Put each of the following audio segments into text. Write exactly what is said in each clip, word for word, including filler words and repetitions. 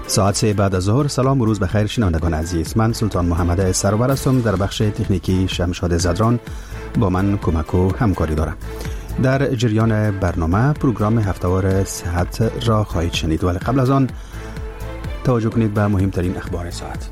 ساعت سه بعد از ظهر. سلام و روز بخیر شنوندگان عزیز. من سلطان محمد سرور هستم. در بخش تکنیکی شمشاد زدران با من کمک و همکاری دارم. در جریان برنامه پروگرام هفته‌وار صحت را خواهید شنید، ولی قبل از آن توجه کنید به مهمترین اخبار ساعت.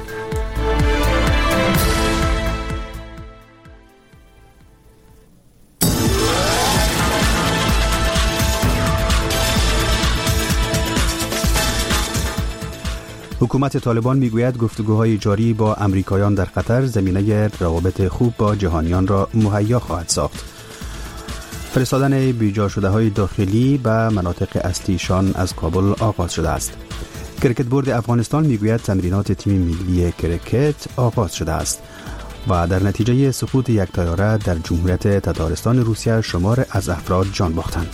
حکومت طالبان میگوید گفتگوهای جاری با امریکایان در قطر زمینه روابط خوب با جهانیان را مهیا خواهد ساخت. فرستادن بیجا شده های داخلی به مناطق اصلیشان از کابل آغاز شده است. کرکت بورد افغانستان میگوید تمرینات تیم ملی کرکت آغاز شده است و در نتیجه سقوط یک طیاره در جمهوریت تتارستان روسیه شمار از افراد جان باختند.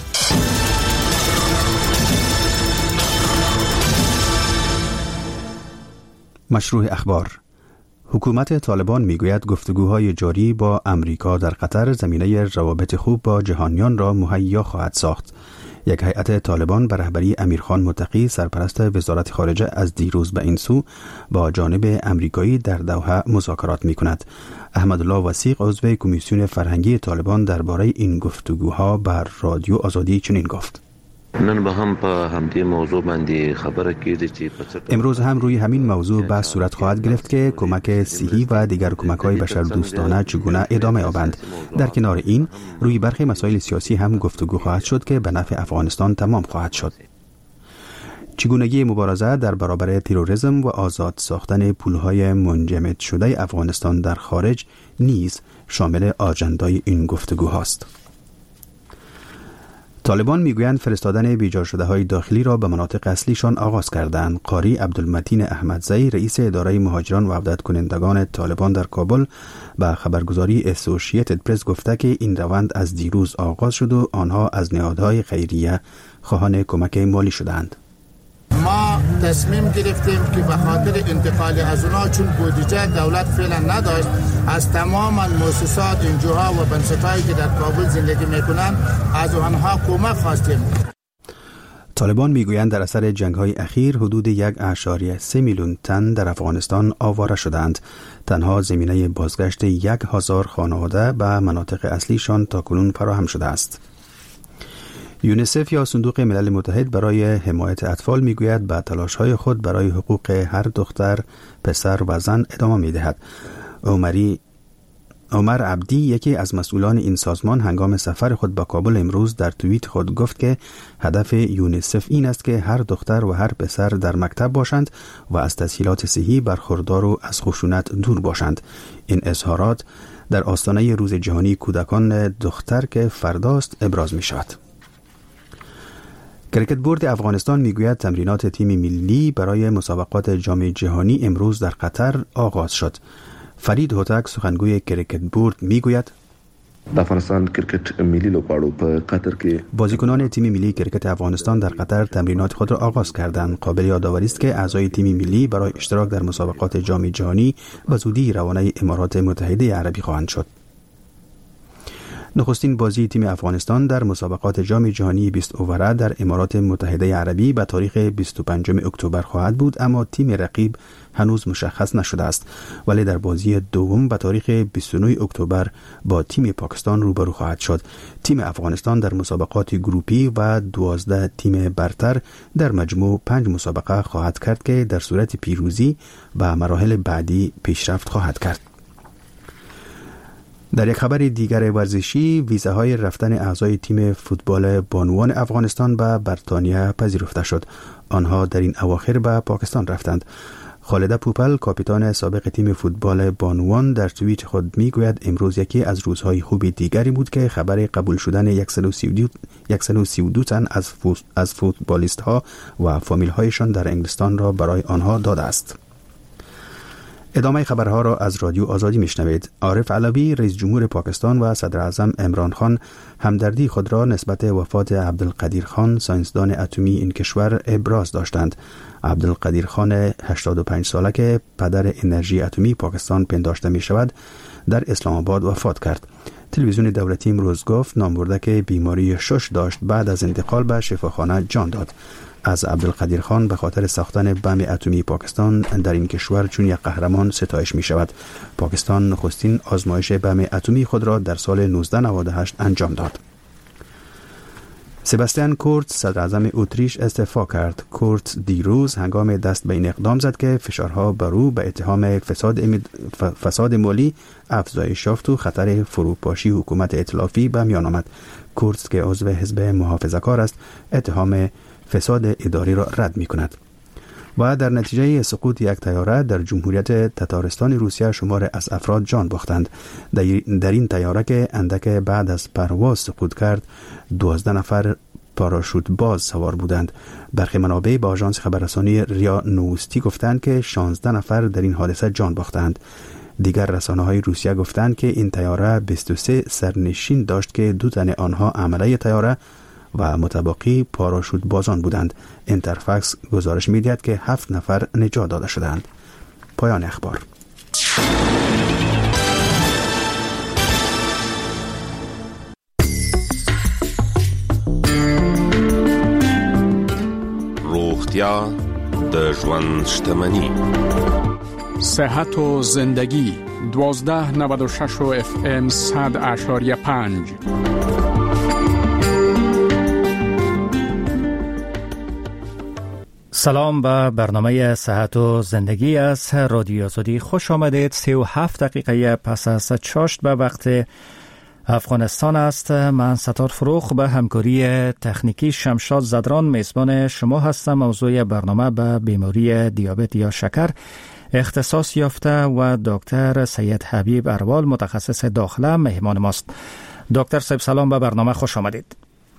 مشروع اخبار. حکومت طالبان میگوید گفتگوهای جاری با امریکا در قطر زمینه روابط خوب با جهانیان را مهیا خواهد ساخت. یک هیئت طالبان به رهبری امیرخان متقی سرپرست وزارت خارجه از دیروز به این سو با جانب امریکایی در دوحه مذاکرات میکند. احمدالله وثیق عضو کمیسیون فرهنگی طالبان درباره این گفتگوها بر رادیو آزادی چنین گفت: نن به هم په همدې موضوع باندې خبره کېده چې امروز هم روی همین موضوع بحث صورت خواهد گرفت که کمک صحی و دیگر کمک‌های بشردوستانه چگونه ادامه یابند. در کنار این روی برخی مسائل سیاسی هم گفتگو خواهد شد که به نفع افغانستان تمام خواهد شد. چگونگی مبارزه در برابر تروریسم و آزاد ساختن پول‌های منجمد شده افغانستان در خارج نیز شامل آجندای این گفتگوهاست. طالبان میگویند فرستادن بیجا شده های داخلی را به مناطق اصلیشان آغاز کردند. قاری عبدالمتین احمدزئی رئیس اداره مهاجران و عودت کنندگان طالبان در کابل به خبرگزاری اسوسییتد پرس گفته که این روند از دیروز آغاز شد و آنها از نهادهای خیریه خواهان کمک مالی شدند. ما تصمیم گرفتیم که به خاطر انتقال از اونا چون بودجه دولت فعلا نداشت از تمام مؤسسات انجوها و بنسټ‌هایی که در کابل زندگی میکنن از آنها کمک خواستیم. طالبان میگویند در اثر جنگ‌های اخیر حدود یک اشاریه سه میلیون تن در افغانستان آواره شدند. تنها زمینه بازگشت یک هزار خانواده به مناطق اصلیشان تاکنون فراهم شده است. یونیسف یا صندوق ملل متحد برای حمایت اطفال میگوید به تلاش‌های خود برای حقوق هر دختر، پسر و زن ادامه می‌دهد. عمری عمر عبدی یکی از مسئولان این سازمان هنگام سفر خود به کابل امروز در توییت خود گفت که هدف یونیسف این است که هر دختر و هر پسر در مکتب باشند و از تسهیلات صحی برخوردار و از خشونت دور باشند. این اظهارات در آستانه روز جهانی کودکان دختر که فرداست ابراز می‌شود. کرکت بورد افغانستان میگوید تمرینات تیم ملی برای مسابقات جام جهانی امروز در قطر آغاز شد. فرید هوتک سخنگوی کرکت بورد میگوید د افغانستان کرکټ ملی لوبغاړو په قطر کې بازیکنان تیم ملی کرکت افغانستان در قطر تمرینات خود را آغاز کردند. قابل یادآوری است که اعضای تیم ملی برای اشتراک در مسابقات جام جهانی به زودی روانه امارات متحده عربی خواهند شد. نخستین بازی تیم افغانستان در مسابقات جام جهانی بیست اووره در امارات متحده عربی به تاریخ بیست و پنجم اکتبر خواهد بود، اما تیم رقیب هنوز مشخص نشده است، ولی در بازی دوم به تاریخ بیست و نهم اکتبر با تیم پاکستان روبرو خواهد شد. تیم افغانستان در مسابقات گروپی و دوازده تیم برتر در مجموع پنج مسابقه خواهد کرد که در صورت پیروزی به مراحل بعدی پیشرفت خواهد کرد. در یک خبر دیگر ورزشی، ویزاهای رفتن اعضای تیم فوتبال بانوان افغانستان به بریتانیا پذیرفته شد. آنها در این اواخر به پاکستان رفتند. خالده پوپل کاپیتان سابق تیم فوتبال بانوان در توییت خود میگوید امروز یکی از روزهای خوب دیگری بود که خبر قبول شدن صد و سی و دو تن از از فوتبالیست ها و فامیل هایشان در انگلستان را برای آنها داده است. ادامه خبرها را از رادیو آزادی میشنوید. عارف علوی رئیس جمهور پاکستان و صدر اعظم عمران خان همدردی خود را نسبت وفات عبدالقدیر خان ساینسدان اتمی این کشور ابراز داشتند. عبدالقدیر خان هشتاد و پنج ساله که پدر انرژی اتمی پاکستان پنداشته می شود در اسلام آباد وفات کرد. تلویزیون دولتی امروز گفت نامبرده که بیماری شش داشت، بعد از انتقال به شفاخانه جان داد. از عبدالقدیر خان به خاطر ساختن بم اتمی پاکستان در این کشور چون یک قهرمان ستایش می شود. پاکستان نخستین آزمایش بم اتمی خود را در سال نوزده نود و هشت انجام داد. سباستیان کورتز صدر اعظم اتریش استعفا کرد. کورتز دیروز هنگام دست به این اقدام زد که فشارها بر او به اتهام فساد فساد مالی افزایش یافت و خطر فروپاشی حکومت ائتلافی به میان آمد. کورتز که عضو حزب محافظه‌کار است اتهام فساد اداری را رد می کند. و در نتیجه سقوط یک طیاره در جمهوریت تتارستان روسیه شمار از افراد جان باختند. در این طیاره که اندک بعد از پرواز سقوط کرد دوازده نفر پاراشوت باز سوار بودند. برخی منابع با آژانس خبررسانی ریا نوستی گفتند که شانزده نفر در این حادثه جان باختند. دیگر رسانه‌های روسیه گفتند که این طیاره بیست و سه سرنشین داشت که دو تن آنها عمله طیاره و متبقی پاراشوت بازان بودند. اینترفکس گزارش می‌دهد که هفت نفر نجات داده شدند. پایان اخبار. روغتیا د ژوند شتمنی. صحت و زندگی دوازده نود و شش و اف ام صد اشاریه پنج. سلام به برنامه صحت و زندگی از رادیو آزادی خوش آمدید. سی و هفت دقیقه پس از چاشت به وقت افغانستان است. من ستار فروخ به همکاری تکنیکی شمشاد زدران میزبان شما هستم. موضوع برنامه به بیماری دیابت یا شکر اختصاص یافته و دکتر سید حبیب اروال متخصص داخله مهمان ماست. دکتر صاحب سلام، به برنامه خوش آمدید.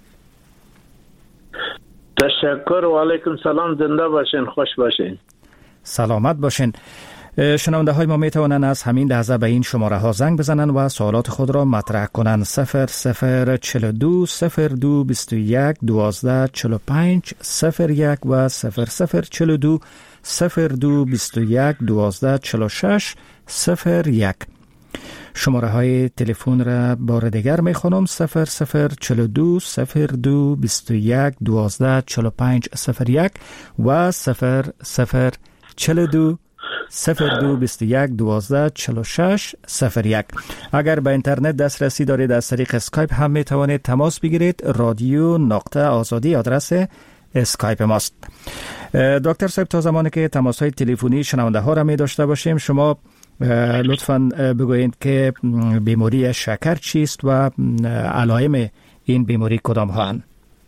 تشکر و علیکم سلام، زنده باشین، خوش باشین، سلامت باشین. شنونده های ما می توانند از همین لحظه به این شماره ها زنگ بزنند و سوالات خود را مطرح کنند. صفر صفر چهل و دو صفر دو بیست و یک دوازده چهل و پنج صفر یک و صفر صفر چهل و دو صفر دو بیست و یک دوازده چهل و شش صفر یک. شماره های تلفن را بار دیگر می خونم: صفر صفر چهل و دو صفر دو بیست و یک دوازده چهل و پنج صفر یک و صفر صفر چهل و دو صفر دو بیست و یک دوازده چهل و شش صفر یک. اگر به اینترنت دسترسی دارید از طریق اسکایپ هم می توانید تماس بگیرید. رادیو نقطه آزادی آدرس اسکایپ ماست. دکتر صاحب، تا زمانی که تماس های تلفنی شنونده ها را می داشته باشیم، شما لطفاً بگویید که بیماری شکر چیست و علائم این بیماری کدام هستند؟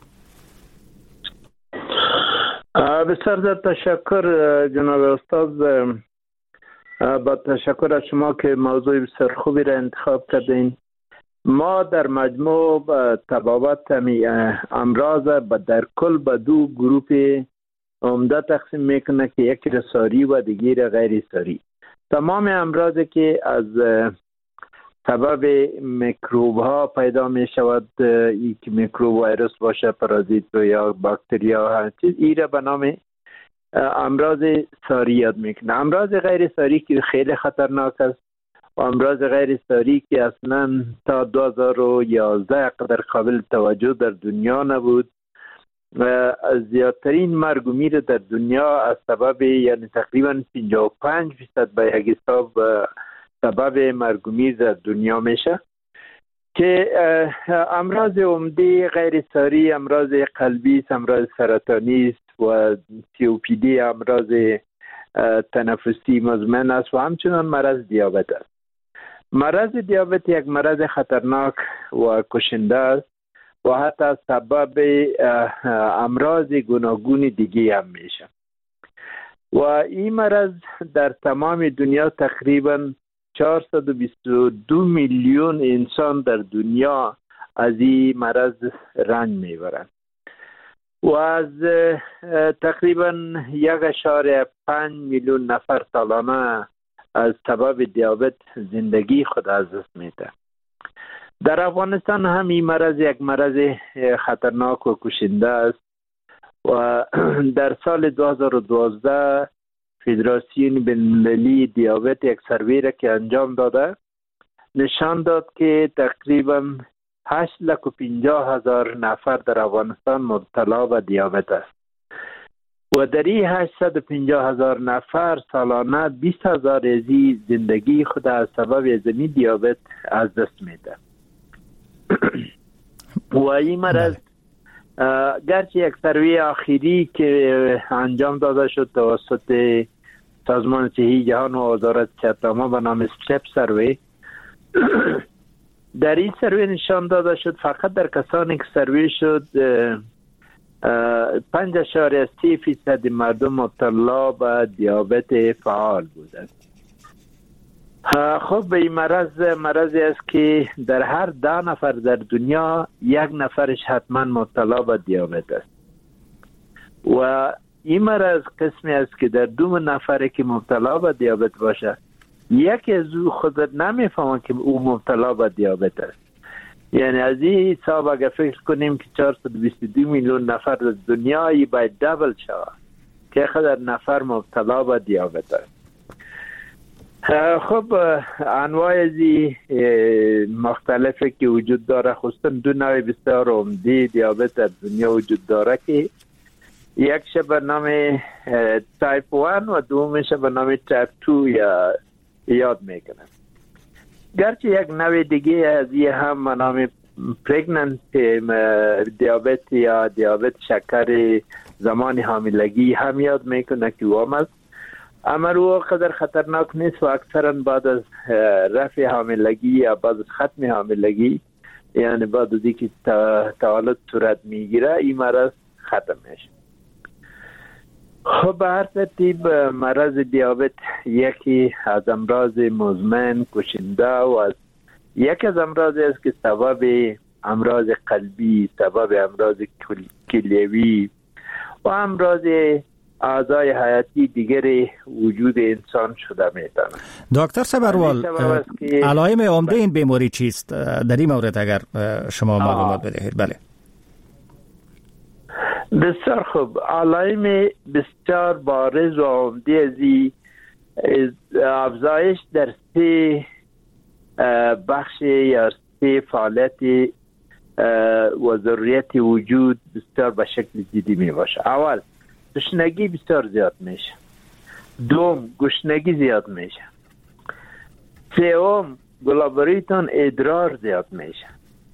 بسیار تشکر جناب استاد. با تشکر از شما که موضوع بسیار خوبی را انتخاب کردین. ما در مجموع تبابت امراض در کل به دو گروه عمده تقسیم میکنه که یکی را ساری و دیگری غیر ساری. تمام امراضی که از سبب میکروب ها پیدا می شود، ای که میکروب ویروس باشه، پارازیت یا باکتریا هر چیز، ای را به نام امراض ساری یاد میکنه. امراض غیر ساری که خیلی خطرناک است و امراض غیر ساری که اصلا تا دو هزار و یازده قدر قابل توجه در دنیا نبود. زیادترین مرگ و میر در دنیا از سبب، یعنی تقریبا پنجاه و پنج درصد به یک حساب سبب مرگ و میر در دنیا میشه که امراض عمده غیر ساری امراض قلبی است، امراض سرطانی است و سی او پی دی امراض تنفسی مزمن است و همچنان مرض دیابت است. مرض دیابت یک مرض خطرناک و کشنده است و حتی سبب امراض گوناگون دیگه هم میشه و این مرض در تمام دنیا تقریبا چهارصد و بیست و دو میلیون انسان در دنیا از این مرض رنج میبرند و از تقریبا یک اشاره پنج میلیون نفر سالانه از سبب دیابت زندگی خود از دست میده. در افغانستان هم این مرض یک مرض خطرناک و کشنده است و در سال دو هزار و دوازده فدراسیون بین‌المللی دیابت یک سروی را که انجام داده نشان داد که تقریبا هشت لک و پنجاه هزار نفر در افغانستان مبتلا به دیابت است. و در این هشتصد و پنجاه هزار نفر سالانه بیست هزار ازی زندگی خود از سبب ازمی دیابت از دست میده. و این مرض گرچه یک سروی آخری که انجام داده شد توسط سازمان صحی جهان و وزارت صحت عامه به نام استپ سروی، در این سروی نشان داده شد فقط در کسانی که سروی شد پنج اشاریه سه فیصد مردم مبتلا به دیابت فعال بودند. خب به این مرض مرضی است که در هر ده نفر در دنیا یک نفرش حتما مبتلا به دیابت است و این مرض قسمی است که در دو نفره که مبتلا به دیابت باشه یکی از او خود نمیفهمه که او مبتلا به دیابت است. یعنی از این حساب اگر فکر کنیم که چهارصد و بیست و دو میلیون نفر در دنیایی باید دبل شود که خود نفر مبتلا به دیابت است. خب انواع ازی مختلفه که وجود داره، خصوصا دو نوع بسیار عمده دیابت در دنیا وجود داره که یکش به نام تایپ وان و دومش به نام تایپ تو یا یاد میکنن. گرچه یک نوع دیگه از این هم به نام پرگننت دیابت یا دیابت شکر زمان حاملگی هم یاد میکنه که او هم است، اما او قدر خطرناک نیست و اکثرا بعد از رفع حاملگی یا بعد از ختم حاملگی، یعنی بعد از اینکه تولد صورت میگیره، این مرض ختم میشه. خب به هر ترتیب مرض دیابت یکی از امراض مزمن کشنده و از یک از امراضی است که سبب امراض قلبی، سبب امراض کلیوی و امراض اعضای حیاتی دیگر وجود انسان شده میتونه. دکتر صبروال، علائم عمده این بیماری چیست؟ در این مورد اگر شما معلومات بدهید. بله بسیار خوب. علائم بسیار بارز و عمده ازی افزایش در سه بخش یا سه فعالیت و ضروریت وجود بسیار به شکل جدی می باشه. اول گشنگی بسیار زیاد میشه، دوم گشنگی زیاد میشه، سوم گلابریتون ادرار زیاد میشه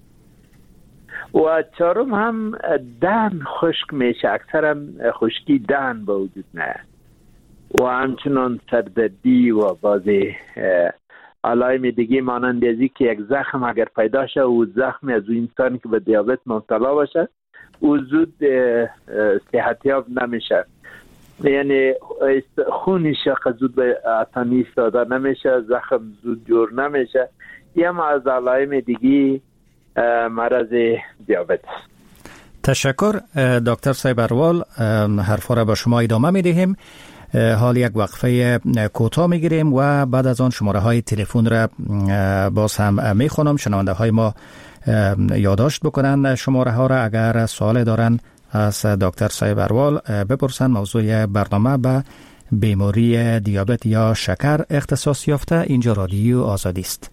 و چهارم هم دهن خشک میشه، اکثرا خشکی دهن به وجود میاد و همچنان سردردی و بعضی علائم دیگه مانند ازی که یک زخم اگر پیدا شه و زخم از اون انسان که به دیابت مبتلا باشه او زود صحتیاب نمیشه، یعنی خونش زود به آسانی ایستاده نمیشه، زخم زود جور نمیشه. یه هم از علائم دیگه مرض دیابت. تشکر دکتر صبروال، حرفا را به شما ادامه میدهیم. حال یک وقفه کوتاه میگیریم و بعد از آن شماره های تلفن را باز هم میخونم. شنونده های ما یادداشت بکنن شماره ها را، اگر سوال دارن از دکتر صبروال بپرسن. موضوع برنامه به بیماری دیابت یا شکر اختصاص یافته. اینجا رادیو آزادی است.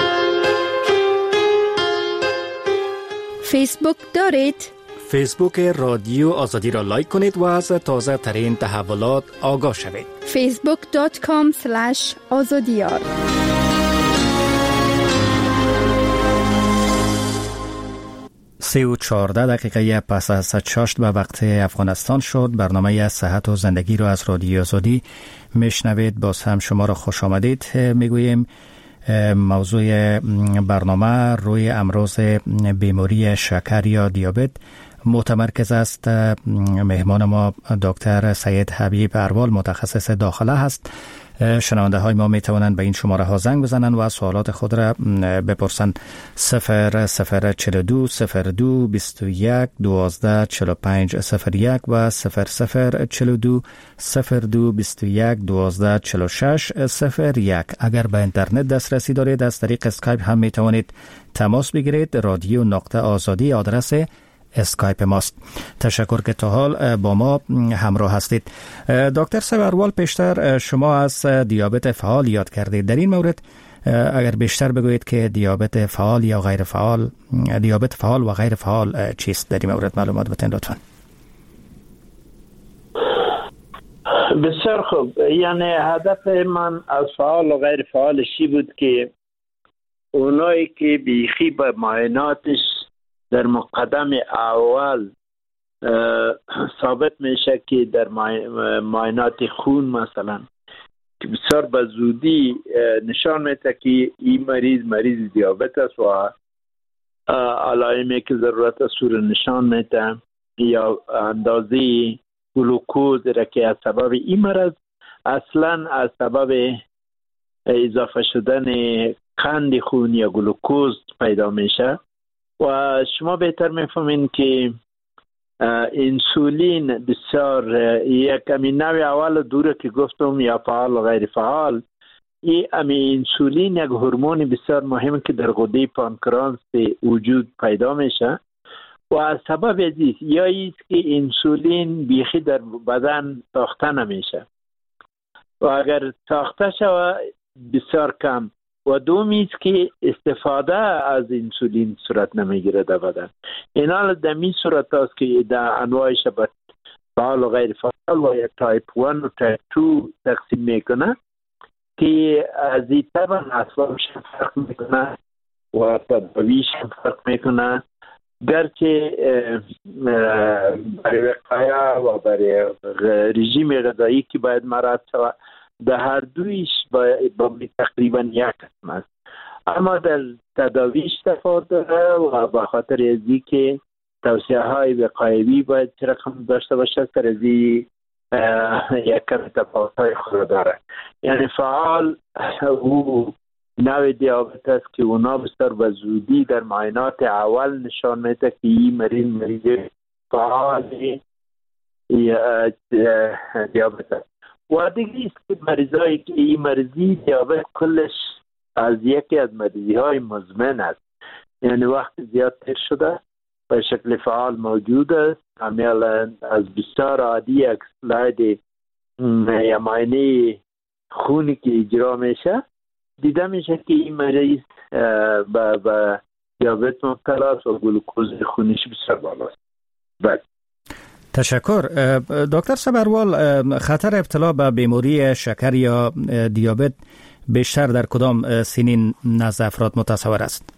فیسبوک دارید؟ فیسبوک رادیو آزادی را لایک کنید و از تازه ترین تحولات آگاه شوید. فیسبوک دات کام سلش آزادیار. سی و چهارده دقیقه پس از شش به وقت افغانستان شد. برنامه صحت و زندگی را از رادیو آزادی میشنوید. باز هم شما را خوش آمدید میگوییم. موضوع برنامه روی امراض بیماری شکر یا دیابت متمرکز است. مهمان ما دکتر سید حبیب اروال متخصص داخله هست. شنونده های ما می توانند به این شماره ها زنگ بزنند و سوالات خود را بپرسند. صفر صفر چهل و دو صفر دو بیست و یک دوازده چهل و پنج صفر یک و صفر صفر چهل و دو صفر دو بیست و یک دوازده چهل و شش صفر یک. اگر به اینترنت دسترسی دارید از طریق اسکایپ هم می توانید تماس بگیرید. رادیو نقطه آزادی آدرس اسکایپ ماست. تشکر که تا حال با ما همراه هستید. دکتر صبروال، پیشتر شما از دیابت فعال یاد کردید. در این مورد اگر بیشتر بگویید که دیابت فعال یا غیر فعال، دیابت فعال و غیر فعال چیست؟ در این مورد معلومات بتین لطفا. بسیار خوب. یعنی هدف من از فعال و غیر فعالشی بود که اونایی که بیخی به معایناتش در مقدم اول ثابت میشه که در معاینات خون مثلا که بسیار به زودی نشان میده که این مریض مریض دیابت است و علائمی که ضرورت است رو نشان میده یا اندازه گلوکوز را که از سبب این مرض اصلا از سبب اضافه شدن قند خون یا گلوکوز پیدا میشه. و شما بهتر میفهمین که انسولین بسیار یک امی نوع اول دوره که گفتم یا فعال و غیر فعال، این امی انسولین یک هورمون بسیار مهم که در غده پانکراس وجود پیدا میشه و از سبب ازیست یا ایست که انسولین بیخی در بدن ساخته نمیشه و اگر ساخته شود بسیار کم و دومی است که استفاده از انسولین صورت نمیگیره در بدن. این حال در می صورت است که در انواع شبت فعال و غیر فعال و یا تایپ یک و تایپ دو تقسیم میکنه که از این طبع اسبابش فرق میکنه و تداویش فرق میکنه، گرچه برای وقایه و برای رژیم غذایی که باید مراعات شود در هر دویش با تقریبا یک قسم است، اما در تداویش تفاوت داره و به خاطر ازی که توصیه های وقایوی باید چه رقم داشته باشه سر ازی یک کم تفاوت های خود داره. یعنی فعال او نوع دیابت است که اونا بسیار به زودی در معاینات اول نشان میده که این مریض مریض فعال دیابت است. و دیگه است که مریضایی که این مریضی دیابت کلش از یکی از مریضی های مزمن است، یعنی وقت زیاد تر شده به شکل فعال موجود است. عملا از بسیار عادی یک سلاید یا معاینه خونی که اجرا میشه دیده میشه که این مریض به دیابت مبتلا است و گلوکوز خونیش بسیار بالاست. بله. تشکر. دکتر صبروال، خطر ابتلا به بیماری شکر یا دیابت بیشتر در کدام سنین نزد افراد متصور است؟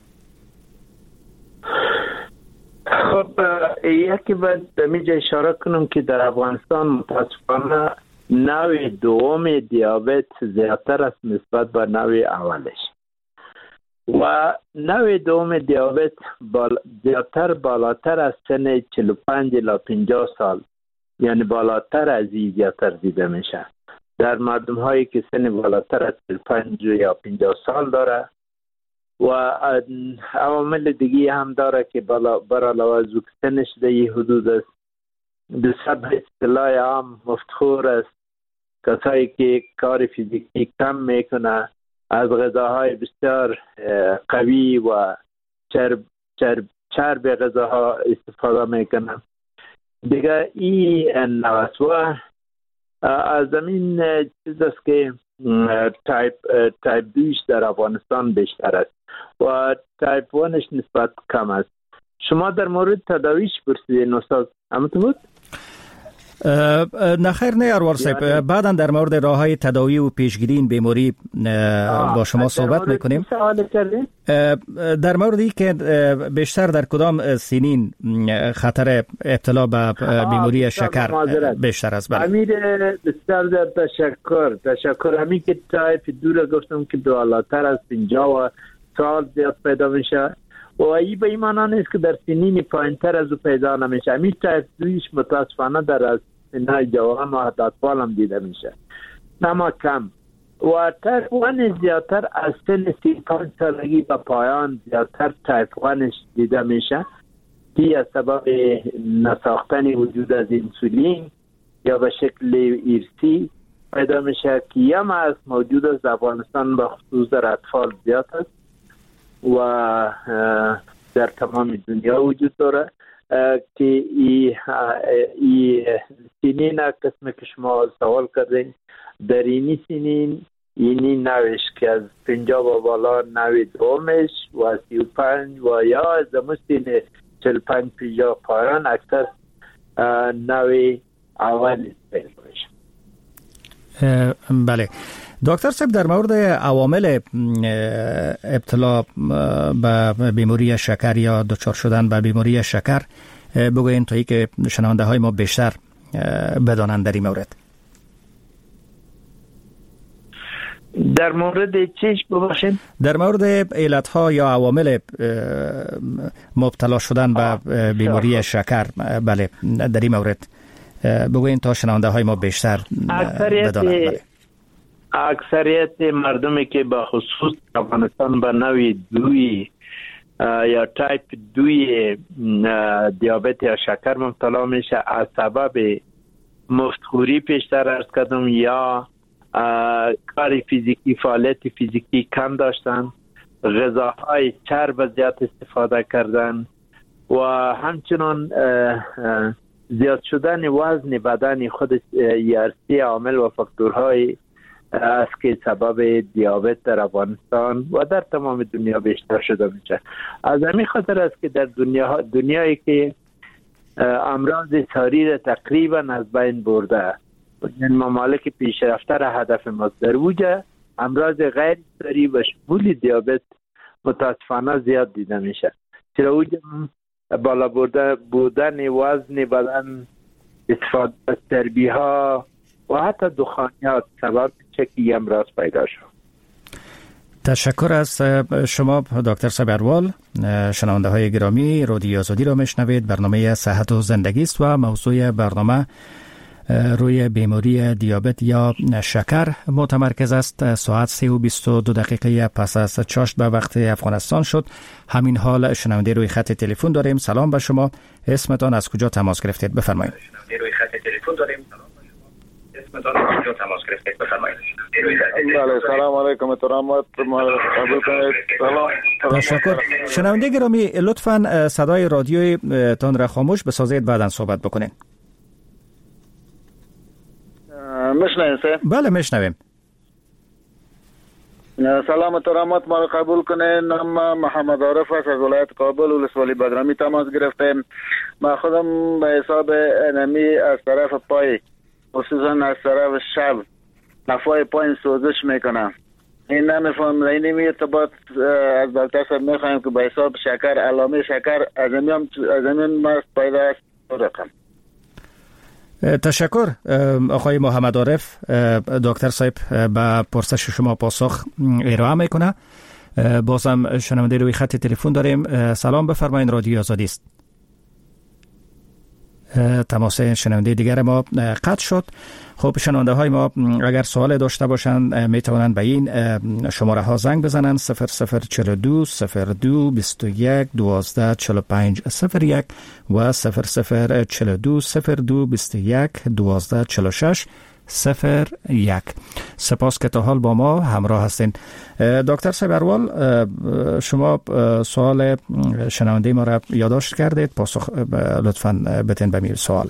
خب یکی باید به میجا اشاره کنم که در افغانستان متاسفانه نوع دوم دیابت زیادتر است نسبت به نوع اولش و نوع دوم دیابت بال... زیادتر بالاتر از سن چهل و پنج الی پنجاه سال، یعنی بالاتر از این زیادتر دیده میشه در مردم هایی که سن بالاتر از چهل و پنج یا پنجاه سال داره و عوامل دیگه هم داره که بر علاوه از سنش در این حدود است. به سبب اصطلاح عام مفتخور است کسایی که کار فیزیکی کم میکنه، از غذاهای بسیار قوی و چرب چرب چرب غذاها استفاده میکنه. دیگه این نوسوا از زمین چیز است که تایپ تایپ دویش در افغانستان بیشتر است و تایپ وانش نسبت کم است. شما در مورد تداویش پرسیدین استاد، همونطور بود؟ نه خیر، نه اروار صاحب، بعدا در مورد راههای تداوی و پیشگیری این بیماری با شما صحبت میکنیم. در موردی که بیشتر در کدام سنین خطر ابتلا به بیماری شکر بیشتر است؟ بله. امیر بسیار در تشکر تشکر همین که تایپ دو را گفتم که بالاتر از پنجاه سال زیاد پیدا میشه و این به این معنی نیست که در سنین پایینتر از او پیدا نمیشه. همین تایپ دویش متاسفانه در از سنهای جوان و حتی اطفال هم دیده میشه، اما کم. و تایپ وان زیادتر از سن سی و پنج سالگی به پایان زیادتر تایپ وانش دیده میشه که از سبب نساختن وجود از انسولین یا به شکل ایرسی پیدا میشه که هم از موجود از افغانستان به خصوص در اطفال زیاد است و در تمام دنیا وجود داره که ای, ای سنین قسم که شما سوال کردین در اینی سنین اینی نوش که از پنجاه و بالا نوی دومش و سی و پنج و یا از مستین چل پنج پنجاه پایان اکثر نوی اول پیدا میشه. بله دکتر صاحب، در مورد عوامل ابتلا به بیماری شکر یا دچار شدن به بیماری شکر بگوین تا ای که شنونده های ما بیشتر بدانند در این مورد. در مورد چیش ببخشید؟ در مورد علت ها یا عوامل مبتلا شدن به بیماری شکر، بله در این مورد بگوین تا شنونده های ما بیشتر بدانند. بله. اکثریت مردمی که به خصوص افغانستان به نوع دوی یا تایپ دوی دیابت یا شکر مبتلا میشه از سبب مفتخوری پیشتر عرض کردم یا کار فیزیکی، فعالیت فیزیکی کم داشتن، غذاهای چرب زیاد استفاده کردن و همچنان زیاد شدن وزن بدن خود یارسی عامل و فاکتورهای است که سبب دیابت در افغانستان و در تمام دنیا بیشتر شده میشه. از همین خاطر است که در دنیا دنیایی که امراض ساری تقریبا از بین برده، این ممالک پیشرفته را هدف ما در وجه امراض غیر ساری و شمول دیابت متاسفانه زیاد دیده میشه. چرا وجه بالا برده بودن وزن بدن، استفاده از چربی ها و حتی دخانیات سبب چه که امراض پیدا شد. تشکر از شما دکتر صبروال. شنونده های گرامی، رادیو آزادی را میشنوید. برنامه صحت و زندگی است و موضوع برنامه روی بیماری دیابت یا شکر متمرکز است. ساعت سه و بیست و دو دقیقه پس از چاشت به وقت افغانستان شد. همین حال شنونده روی خط تلفن داریم. سلام به شما، اسمتان از کجا تماس گرفتید؟ بفرمایید. شنونده روی خط تلفن داریم. سلام به شما، اسمتان از کجا تماس گرفتید؟ بفرمایید. بله، سلام علیکم، احترامات قبول کنید. سلام. تشکر. شنونده گرامی، لطفاً صدای رادیوی تان را خاموش بسازید، بعداً صحبت بکنید. مشنوین سه؟ بله میشنویم. سلام احترامات ما قبول کنین. نام محمد عارف است، از ولایت کابل ولسوالی بدرمی تماس گرفتیم. ما خودم به حساب انمی از طرف پای، خصوصا از طرف شب نفای پای سوزش میکنم. این نمیفهم این می ارتباط از دکتر صاحب میخوایم که به حساب شکر، علامه شکر از همین از همین ماست پیدا است رقم. تشکر آقای محمد عارف. دکتر صاحب به پرسش شما پاسخ ارائه میکنه. بازم شنونده روی خط تلفن داریم. سلام، بفرمایید، رادیو آزادی است. تماس شنونده دیگر ما قطع شد. خب شنونده های ما اگر سوال داشته باشند می توانند به این شماره ها زنگ بزنند: صفر صفر چهل و دو صفر دو بیست و یک دوازده چهل و پنج صفر یک و صفر صفر چهل و دو صفر دو بیست و یک دوازده چهل و شش صفر یک. سپاس که تا حال با ما همراه هستین. دکتر صبروال، شما سوال شنونده ما را یادداشت کردید، پاسخ لطفاً بتین به این سوال.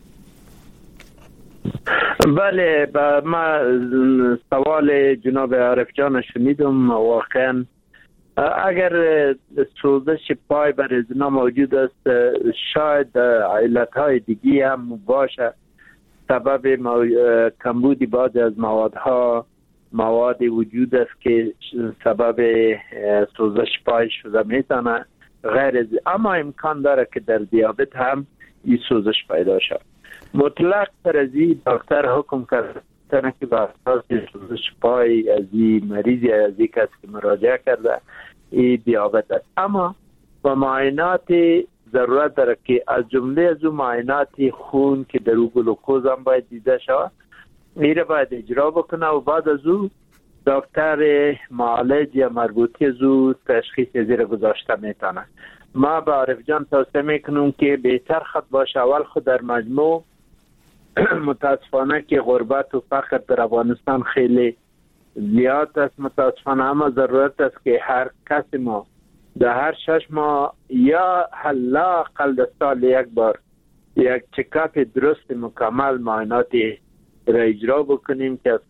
بله، ما سوال جناب عارف جان شنیدم. واقعا اگر سوزش پای بر ازنا موجود است، شاید علتهای دیگی هم باشه. سبب کمبودی بعض از موادها مواد وجود است که سبب سوزش پای شده میتونه. غیر از اما امکان داره که در دیابت هم این سوزش پیدا شد. مطلق تر از این دکتر حکم کرده که به اساس سوزش پای از این مریضی از این کسی که مراجعه کرده این دیابت است. اما با معاینات ضرورت داره که از جمله از اون معاینات خون که در او گلوکوز هم باید دیده شود، میره باید اجرا بکنه و بعد از او دکتر معالج یا مربوطی از او تشخیص زیر گذاشته میتونه. ما به عارف جان توصیه میکنم که بهتر خود باشه اول خود در مجموع متاسفانه که غربت و فقر در افغانستان خیلی زیاد است متاسفانه، اما ضرورت است که هر کسی ما در هر شش ماه یا حالا اقل در سال یک بار یک چکاپ درست مکمل معایناتی را اجرا بکنیم که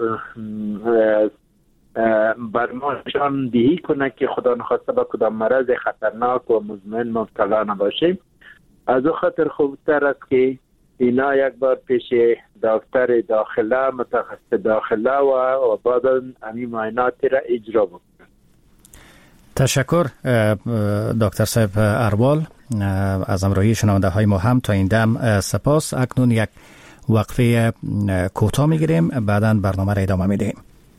بر ما نشان دهی کنه که خدا نخواسته به کدام مرض خطرناک و مزمن مبتلا نباشیم. از او خاطر خوبتر است که اینا یک بار پیش دکتر داخله متخصص داخله و, و بعد همین معاینات را اجرا بکنن. تشکر دکتر صاحب اروال از همراهی شنونده های ما هم تا این دم سپاس. اکنون یک وقفه کوتاه میگیریم، بعداً برنامه را ادامه میدهیم.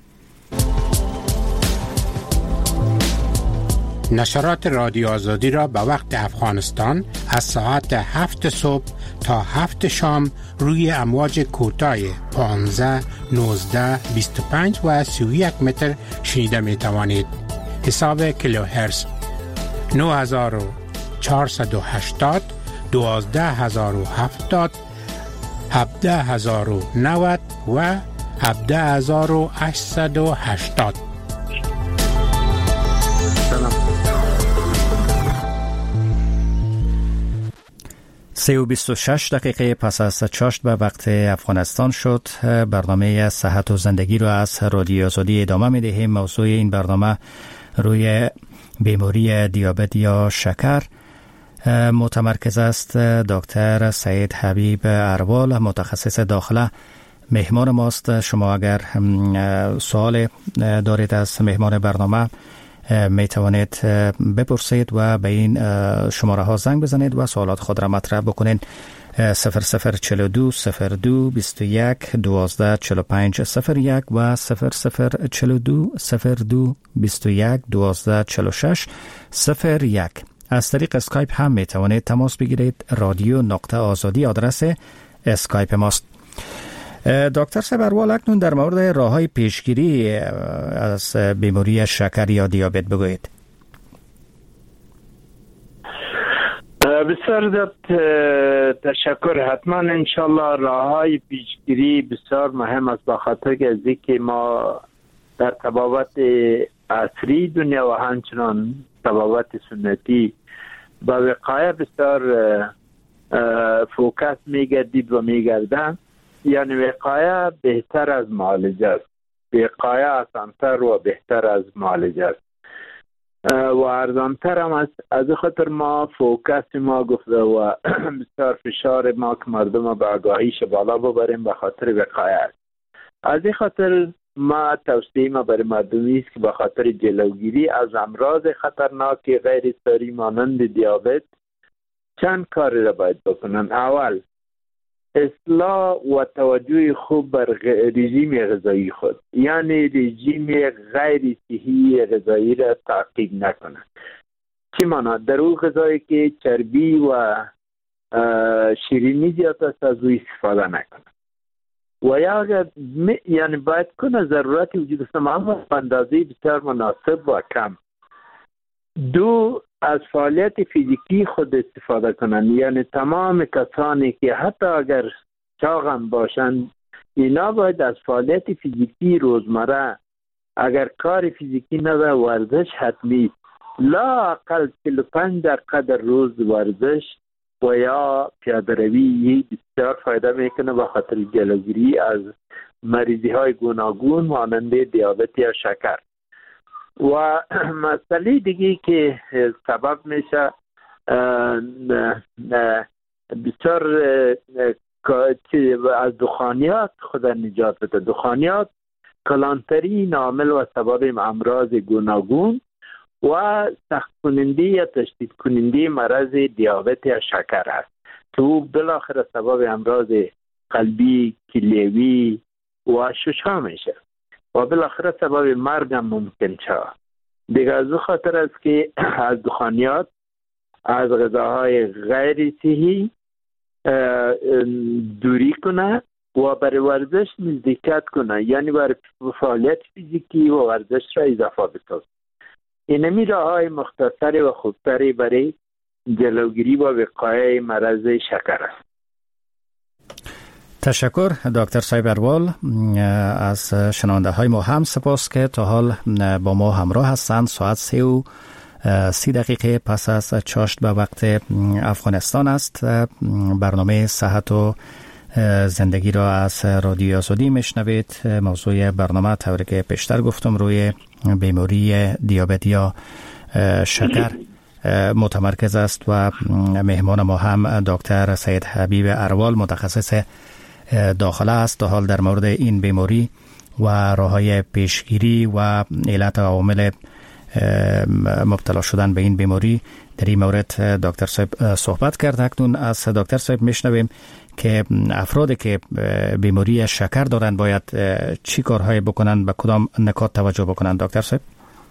نشرات رادیو آزادی را به وقت افغانستان از ساعت هفت صبح تا هفت شام روی امواج کوتاه پانزده، نوزده، بیست و پنج و سی و یک متر شنیده می توانید. حساب کیلوهرتز نه هزار و چهارصد و هشتاد، دوازده هزار و هفتاد، هفده هزار و نود و هفده هزار و هشتصد و هشتاد. سه و بیست و شش دقیقه پس از چاشت به وقت افغانستان شد. برنامه صحت و زندگی رو از رادیو آزادی ادامه می دهیم. موضوع این برنامه روی بیماری دیابت یا شکر متمرکز است. دکتر سید حبیب اروال متخصص داخله مهمان ماست. شما اگر سوال دارید از مهمان برنامه می توانید بپرسید و به این شماره ها زنگ بزنید و سوالات خود را مطرح بکنید. صفر صفر چهل و دو صفر دو بیست و یک دوازده چهل و پنج صفر یک و صفر صفر چهل و دو صفر دو بیست و یک دوازده چهل و شش صفر یک. از طریق اسکایپ هم می توانید تماس بگیرید. رادیو نقطه آزادی آدرس اسکایپ ماست. دکتر صاحب اروال، اکنون در مورد راه‌های پیشگیری از بیماری شکر یا دیابت بگویید. بسیار تشکر. حتما انشالله راه‌های پیشگیری بسیار مهم است، به خاطر که ما در طبابت عصری دنیا و همچنان طبابت سنتی با وقایه بسیار فوکس میگردید و میگردن. یعنی وقایه بهتر از معالجه است، وقایه آسانتر و بهتر از معالجه است و ارزانتر هم است. از خاطر ما فوکس ما گفته و بسیار فشار ما که مردم به آگاهیش بالا ببریم به خاطر وقایه است. از این خاطر ما توصیه ما برای مردمی است که به خاطر جلوگیری از امراض خطرناک غیر ساری مانند دیابت چند کاری را باید بکنن. اول، اصلاح و توجه خوب بر رژیم غذایی خود، یعنی رژیم غیر صحی غذایی را تعقیب نکنند. چی مانا؟ در اون غذایی که چربی و شیرینی زیاد است از او استفاده نکنند و یا اگر یعنی باید کنه ضرورت وجود است اما اندازه بسیار مناسب و کم. دو، از فعالیت فیزیکی خود استفاده کنند، یعنی تمام کسانی که حتی اگر چاقم باشند اینا باید از فعالیت فیزیکی روزمره، اگر کار فیزیکی نداره ورزش حتمی، لا اقل چهل و پنج دقیقه در روز ورزش و یا پیاده روی بسیار فایده میکنه به خاطر جلوگیری از مریضی های گوناگون مانند دیابت یا شکر. و مسئله دیگه که سبب میشه بسیار از دخانیات خود نجات بده. دخانیات کلانترین عامل و سبب امراض گوناگون و سخت کننده یا تشدید کننده مرض دیابت یا شکر است که او بالاخره سبب امراض قلبی، کلیوی و ششها میشه و بالاخره سبب مرگ هم ممکن شود. دیگه از خاطر است که از دخانیات، از غذاهای غیر صحی دوری کنه و برای ورزش نزدیکت کنه، یعنی برای فعالیت فیزیکی و ورزش را اضافه بساز. اینمی راه‌های مختصری و خوبتری برای جلوگیری و وقایع مرض شکر است. تشکر دکتر صاحب اروال. از شنونده های ما هم سپاس که تا حال با ما همراه هستند. ساعت سه و سی دقیقه پس از چاشت به وقت افغانستان است. برنامه صحت و زندگی را از رادیو آزادی میشنوید. موضوع برنامه طوری که پیشتر گفتم روی بیماری دیابت یا شکر متمرکز است و مهمان ما هم دکتر سید حبیب اروال متخصص داخل است. تا حال در مورد این بیماری و راه‌های پیشگیری و علت و عوامل مبتلا شدن به این بیماری در این مورد دکتر صاحب صحبت کرد. اکنون از دکتر صاحب میشنویم که افرادی که بیماری شکر دارند باید چی کارهای بکنند، به کدام نکات توجه بکنند دکتر صاحب؟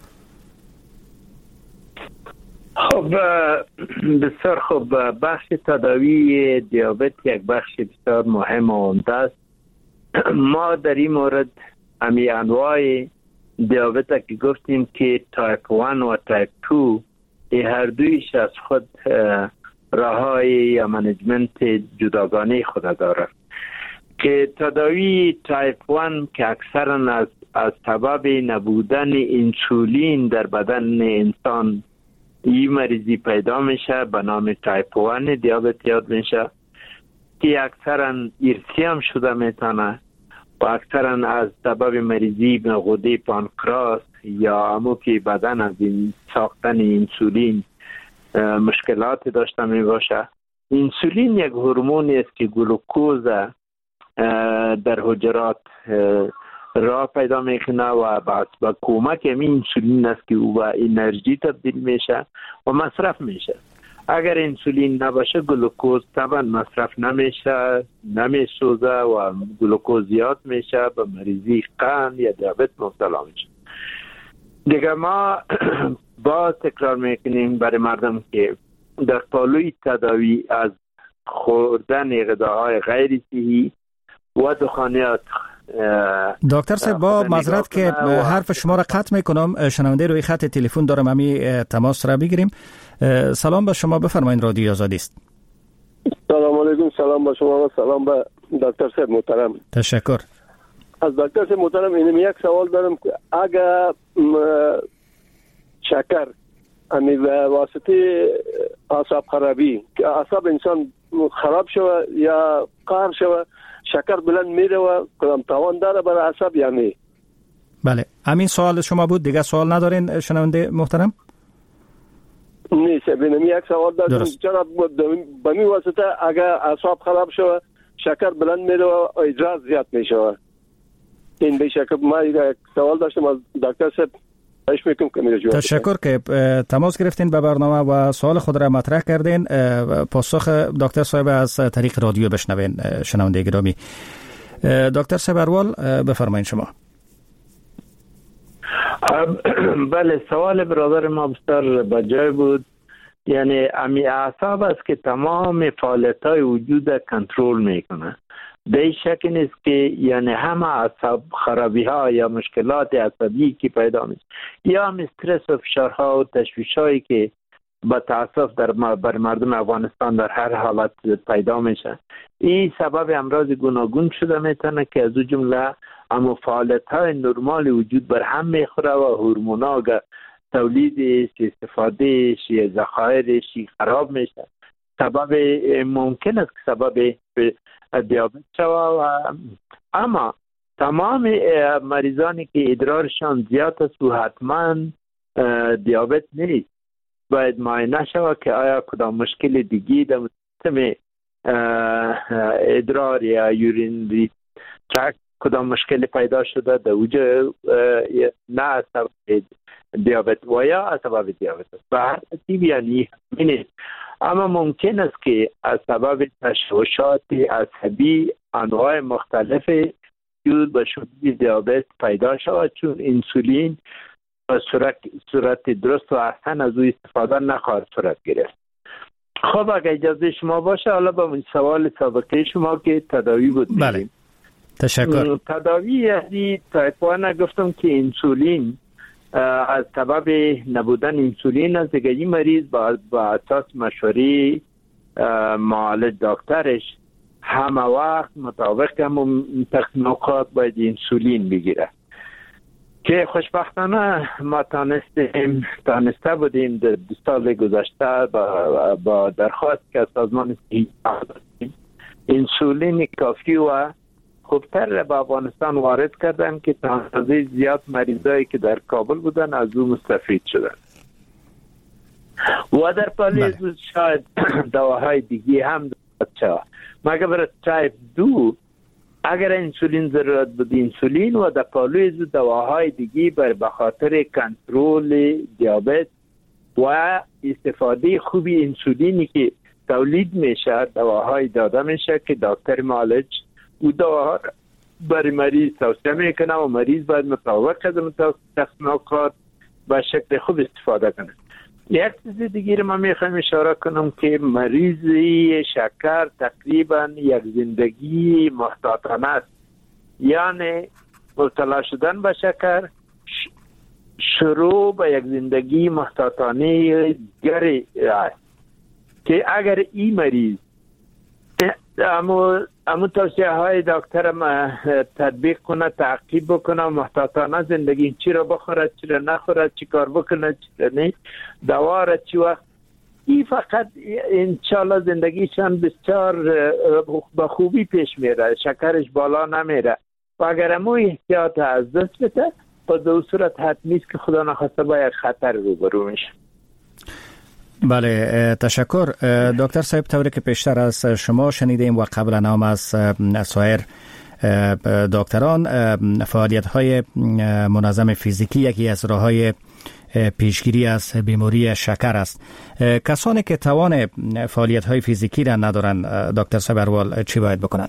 خب بسیار خوب. بخش تداوی دیابت یک بخش بسیار مهم و عمده است. ما در این مورد امی انواع دیابت که گفتیم که تایپ یک و تایپ دو هر دویش از خود راه‌های یا منیجمنت جداگانه خود دارد که تداوی تایپ یک که اکثرا از از سبب نبودن انسولین در بدن انسان این مریضی پیدا میشه، به نام تایپ یک دیابت یاد میشه که اکثرا ارثی هم شده میتونه و اکثرا از سبب مریضی به غده پانکراس یا همو که بدن از این ساختن انسولین مشکلات داشته می باشه. انسولین یک هورمونی است که گلوکوز در حجرات راه پیدا میکنه و بعد با کمک همین انسولین است که او به انرژی تبدیل میشه و مصرف میشه. اگر انسولین نباشه گلوکوز طبعا مصرف نمیشه، نمیسوزه و گلوکوز زیاد میشه، به مریضی قند یا دیابت مبتلا میشه. دیگه ما با تکرار میکنیم برای مردم که در پالوی تداوی از خوردن غذاهای غیر صحی و دخانیات. دکتر صاحب با معذرت که حرف شما را قطع میکنم، شنونده روی خط تلفن دارم، همی تماس را بگیریم. سلام به شما، بفرمایید، رادیو آزادی است. سلام علیکم. سلام به شما و سلام به دکتر صاحب محترم. تشکر. از دکتر صاحب محترم اینم یک سوال دارم که اگر شکر امی واسطه اعصاب خرابی که اعصاب انسان خراب شوه یا قهر شوه شکر بلند میره و کدام تاوان داره برای اعصاب یا نه؟ بله، همین سوال شما بود، دیگه سوال ندارین شنونده محترم؟ نیست، بینم یک سوال دارم چرا به می واسطه اگر اعصاب خراب شوه شکر بلند میره و ادرار زیاد میشه. این به شکر ما یک سوال داشتم از دکتر صاحب. تشکر که تماس گرفتین به برنامه و سوال خود را مطرح کردین. پاسخ دکتر صاحب از طریق رادیو بشنوین. شنونده گرامی، دکتر صاحب اروال بفرمایید شما. بله، سوال برادر ما بسیار بجای بود. یعنی امی اعصاب است که تمام فعالیت‌های وجود کنترل میکنه. به شک نیست که یعنی همه اعصاب خرابی ها یا مشکلات عصبی که پیدا میشه یا استرس و فشارها و تشویش هایی که با تاسف در بر مردم افغانستان در هر حالت پیدا میشه، این سبب امراض گوناگون شده میتونه که از او جمله اما فعالیت های نرمال وجود بر هم میخوره و هورمونا تولیدش، استفادهش یا ذخایرش خراب میشه. سبب ممکن است که سبب دیابت شوه. اما تمام مریضانی که ادرارشان زیاد است و حتما دیابت نیست، باید معاینه شوه که آیا کدام مشکل دیگی در سیستم ادرار یا یورینری ترکت کدام مشکل پیدا شده در وجود، نه از سبب دیابت و یا از سبب دیابت است. به هر ترتیب یعنی نیست. اما ممکن است که از سبب تشوشات عصبی انواع مختلف یود به شدت دیابت پیدا شود، چون انسولین به صورت, صورت درست و احسن از او استفاده نخواهد صورت گرفت. خب اگر اجازه شما باشه حالا با این سوال سابقه شما که تداوی بود. بله، تشکر. تداوی یعنی تایپ یک گفتم که انسولین از سبب نبودن انسولین از دیگه این مریض با, با اساس مشوره معالج دکترش همه وقت مطابق همون نکات باید انسولین بگیره که خوشبختانه ما تانستیم تانسته بودیم در دو سال گذشته با, با درخواست که سازمان صحت انسولین کافی و خوبتر به افغانستان وارد کردن که تا اندازه زیاد مریضایی که در کابل بودن از او مستفید شدن و در پالی شاید دواهای دیگی هم داد شد. مگر برای تایپ دو اگر انسولین ضرورت بود انسولین و در پالوی دواهای دیگه بر بخاطر کنترل دیابت و استفاده خوبی انسولینی که تولید میشه دواهای داده میشه که دکتر معالج او دواها برای مریض توصیه میکنه و مریض باید مطابق از تصمیمات به شکل خوب استفاده کنه. یک چیز دیگه رو من میخوام اشاره کنم که مریضی شکر تقریبا یک زندگی محتاطانه است، یعنی مبتلا شدن به شکر شروع به یک زندگی محتاطانه گری است که اگر این مریض اما اما توصیه های دکترم تطبیق کنه، تعقیب بکنه، محتاطانه زندگی، چی را بخورد، چی را نخورد، چی کار بکنه، چی را نه، دوا را چی وقت، این فقط انشالله زندگیشان بسیار به خوبی پیش میره، شکرش بالا نمیره و اگر امو احتیاط از دست بده پس در صورت حتمی است که خدا نخواسته با یک خطر روبرو میشه. بله، تشکر دکتر صاحب. طوری که پیشتر از شما شنیدیم و قبلا هم از سایر دکتران، فعالیت های منظم فیزیکی یکی از راه های پیشگیری از بیماری شکر است. کسانی که توان فعالیت های فیزیکی را ندارند دکتر صبروال چی باید بکنند؟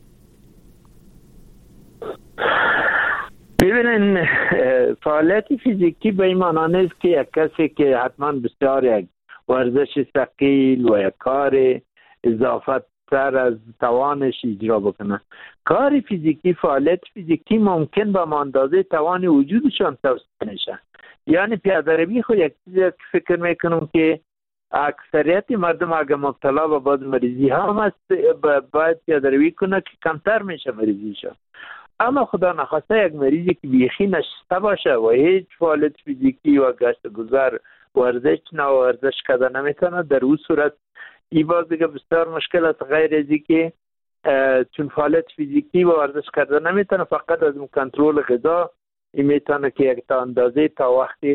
ببینن فعالیت فیزیکی به این معنی نیست که یک کسی که حتما بسیار یک ورزش ثقیل و یک کار اضافه تر از توانش اجرا بکنه. کار فیزیکی، فعالیت فیزیکی ممکن به اندازه توان وجودشان توسعه نشه. یعنی پیاده روی خود یک چیزی که فکر میکنم که اکثریت مردم اگر مبتلا به بعض مریضی ها هم است باید پیاده روی کنه که کمتر میشه مریضیشان. اما خدا نخواسته یک مریضی که بیخی نشسته باشه و هیچ فعالیت فیزیکی و گشت گذر ورزش نه ورزش کرده نمیتونه، در اون صورت این باز دیگه بسیار مشکل است. غیر از اینکه چون فعالیت فیزیکی و ورزش کرده نمیتونه، فقط از کنترل غذا این میتونه که یک تا اندازه تا وقتی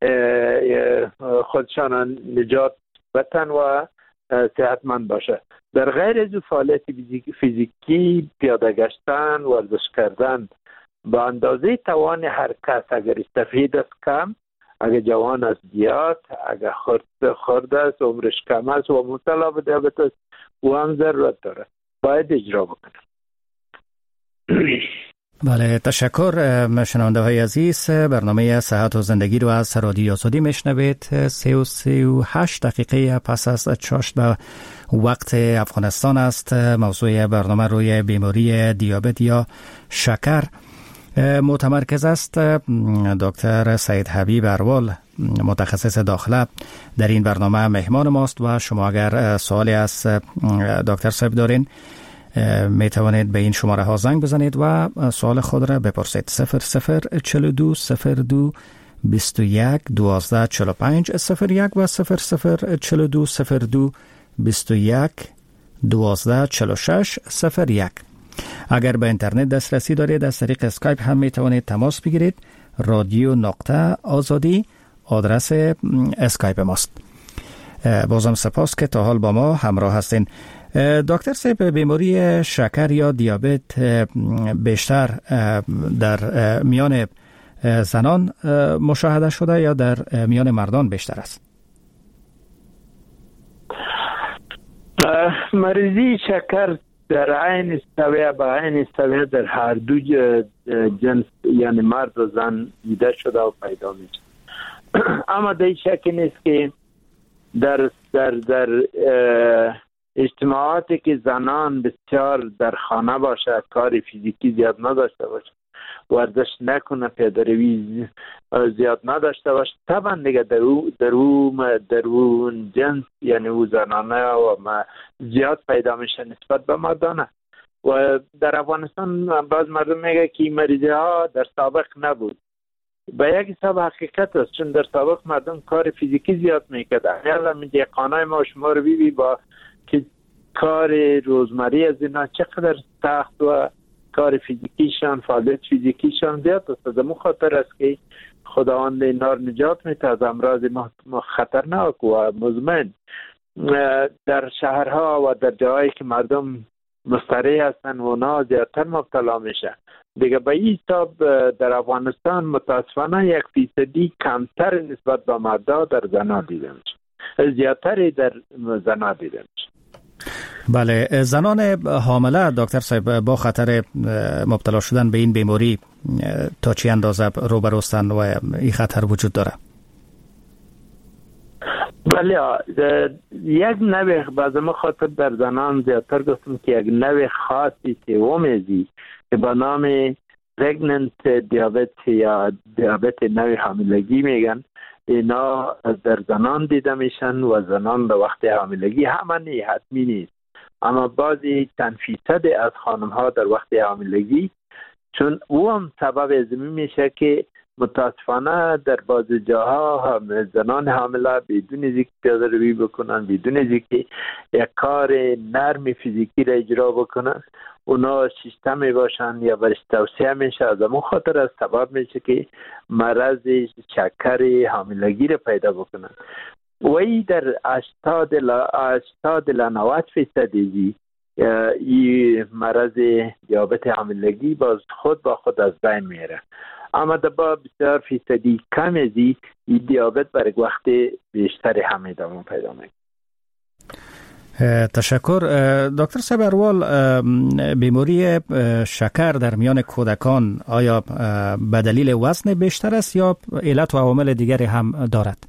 خودشان نجات بتن و صحتمند باشه. در غیر از فعالیت فیزیکی پیاده گشتن، ورزش کردن به اندازه توان هر کس، اگر استفید است کم، اگر جوان است زیاد، اگر خرد خرد است عمرش کم است و مبتلا به دیابت است و هم ضرورت داره باید اجرا بکنه. بله، تشکر. شنونده های عزیز، برنامه صحت و زندگی رو از رادیو آزادی میشنوید. سی و سی و هشت دقیقه پس از چاشت به وقت افغانستان است. موضوع برنامه روی بیماری دیابت یا شکر متمرکز است. دکتر سید حبیب اروال، متخصص داخله، در این برنامه مهمان ماست و شما اگر سوالی از دکتر صاحب دارین می توانید به این شماره ها زنگ بزنید و سوال خود را بپرسید. صفر صفر چهل و دو صفر دو بیست و یک دوازده چهل و پنج صفر یک و صفر صفر چهل و دو صفر دو بیست و یک دوازده چهل و شش صفر یک. اگر به اینترنت دسترسی دارید از طریق اسکایپ هم می توانید تماس بگیرید. رادیو نقطه آزادی آدرس اسکایپ ماست. بازم سپاس که تا حال با ما همراه هستین. دکتر صاحب، بیماری شکر یا دیابت بیشتر در میان زنان مشاهده شده یا در میان مردان بیشتر است؟ مریضی شکر در عین استویه به عین استویه در هر دو جنس یعنی مرد و زن دیده شده و پیدا میشه. اما در شک نیست که در در در اجتماعاتی که زنان بسیار در خانه باشه، کار فیزیکی زیاد نداشته باشه، ورزش نکنه، پیاده‌روی زیاد نداشته باشه، طبعا دیگه در او در او در اون جنس یعنی او زنانه و ما زیاد پیدا میشه نسبت به مردانه. و در افغانستان بعض مردم میگه که این مریضی ها در سابق نبود. به یک حساب حقیقت است، چون در سابق مردم کار فیزیکی زیاد میکرد. اگر می دیقانای ما شما رو بیبی با که کار روزمری از اینا چقدر سخت و کار فیزیکیشان، فعالیت فیزیکیشان زیاد است. از همون خاطر است که خداوند اینا رو نجات میده از امراض خطرناک و مزمن. در شهرها و در جاهایی که مردم مستریح هستن و اونا زیادتر مبتلا میشه. دیگه به این حساب در افغانستان متاسفانه یک فیصدی کمتر نسبت به مردا در زنا دیده میشه، زیادتری در زنا دیده میشه. بله، زنان حامله دکتر صاحب با خطر مبتلا شدن به این بیماری تا چه اندازه روبروستن و این خطر وجود داره؟ بله، یک نوع بعضی ما خاطر در زنان زیادتر گفتم که یک نوع خاصی سومیزی که به نام پرگننت دیابت یا دیابت نوع حاملگی میگن، اینا در زنان دیده میشن و زنان به وقت حاملگی همه نه حتمی نیست، اما بعضی چند فیصد از خانم ها در وقت حاملگی، چون او هم سبب ازمی میشه که متاسفانه در بعضی جاها زنان حامله بدون اینکه پیاده روی بکنن، بدون اینکه یک کار نرم فیزیکی را اجرا بکنن، اونا شیشته می باشن یا برش توصیه میشه، از همون خاطر از سبب میشه که مرض شکر حاملگی را پیدا بکنن. و ای در هشتاد الی نود فیصد این مرض دیابت حاملگی باز خود با خود از بین میره، اما در بسیار فیصدی کم از این دیابت برای وقت بیشتر هم ادامه پیدا میکنه. تشکر. دکتر صاحب اروال، بیماری شکر در میان کودکان آیا به دلیل وزن بیشتر است یا علت و عوامل دیگری هم دارد؟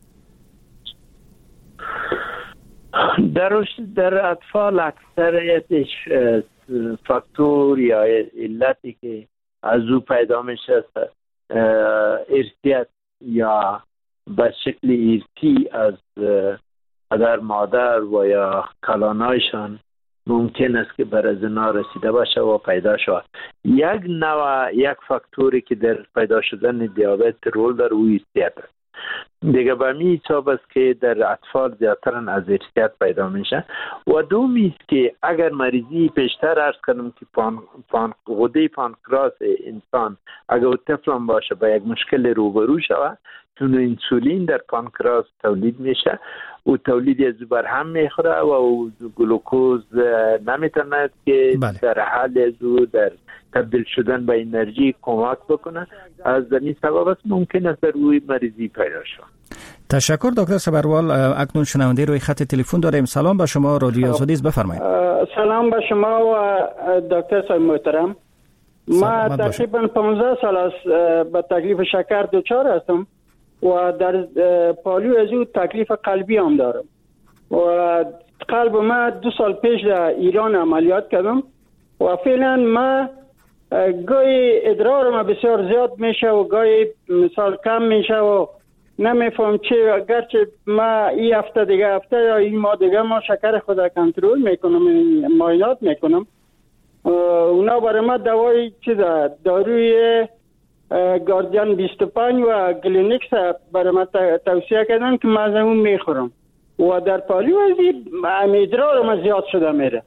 در در اطفال اکثریتش فاکتور یا علتی که از او پیدا میشه ارثیت یا به شکل ارثی از پدر مادر و یا کلانایشان ممکن است که بر زنا رسیده باشه و پیدا شود. یک نوع یک فاکتوری که در پیدا شدن دیابت رول در او ارثیت است. دیگه به می حساب است که در اطفال زیادتر از ارثیت پیدا میشه. و دومی است که اگر مریضی پیشتر عرض کنم که پان پان غده پانکراس انسان اگر طفل باشه با یک مشکل روبرو شود، چون انسولین در پانکراس تولید میشه و تولید از بر هم میخوره و او گلوکوز نمیتونه که بله. در حال از در تبدیل شدن به انرژی کمک بکنه، از این سبب است ممکن است در روی مریضی پیدا شود. تشکر دکتر صبروال. اکنون شنونده روی خط تلفن داریم. سلام به شما، رادیو آزادی است، بفرمایید. سلام به شما و دکتر صاحب محترم. ما تقریبا پانزده سال است به تکلیف شکر دچار هستم و در پالیو از او تکلیف قلبی هم دارم و قلب ما دو سال پیش در ایران عملیات کردم و فعلا ما گاهی ادرار ما بسیار زیاد میشه و گاهی مثال کم میشه و نمیفهم چه، اگرچه ما این هفته دیگه هفته یا این ماه دیگه ما شکر خود را کنترل میکنم، معاینات میکنم، اونا برای ما دوای چیزا داروی گاردین بیست و پنج و گلینکس برای ما توصیه کردن که من اون میخورم و در پالیو ازی ادرار ما زیاد شده میره.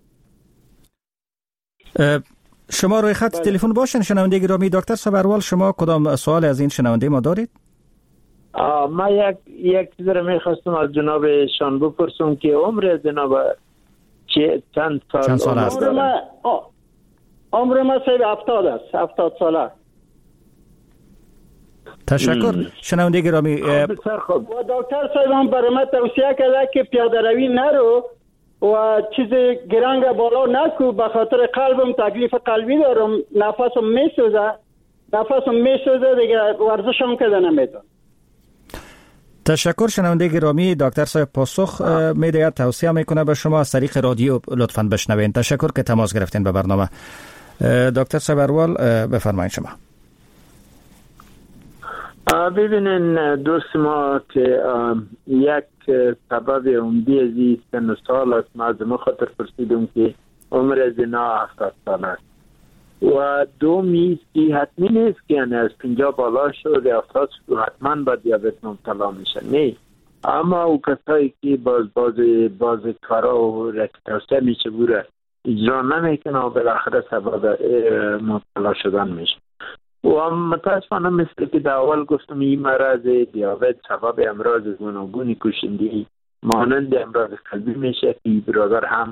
شما روی خط تلفن باشین شنونده گرامی. دکتر صبروال، شما کدام سوال از این شنونده ما دارید؟ ما یک یک چیز رو میخواستم از جناب شان بپرسم که عمر جناب چه چند سال, چند سال است؟ عمر ما عمر ما سه هفتاد است، هفتاد ساله. تشکر شنونده گرامی. بسیار خوب. و دکتر صاحب برای ما توصیه کرده که پیاده روی نرو و چیز گرنگ بالا نکو، به خاطر قلبم تکلیف قلبی دارم، نفسم میسوزه نفسم میسوزه دیگه ورزشم کرده نمیتونم. تشکر شنونده گرامی. دکتر صاحب پاسخ میده، توصیه میکنه به شما از طریق رادیو لطفاً بشنوین. تشکر که تماس گرفتین به برنامه. دکتر صاحب اروال بفرمایید شما. ببینین دوست ما که یک سبب عمدی از این سن سال است، ما از ما خاطر پرسیدم که عمر زنا هفتاد سال است و دومی که حتمی نیست که یعنی از پنجاه بالا شد هفتاد حتما با دیابت مبتلا میشه، نه، اما او کسایی که باز باز باز کارا و رکتاسه میشه بوره اجرا نمیکنه و بالاخره سبب مبتلا شدن میشه. و متاسفانه مثل که در اول گفتم این مرض دیابت سبب امراض گوناگون کشندگی مانند امراض قلبی میشه که برادر هم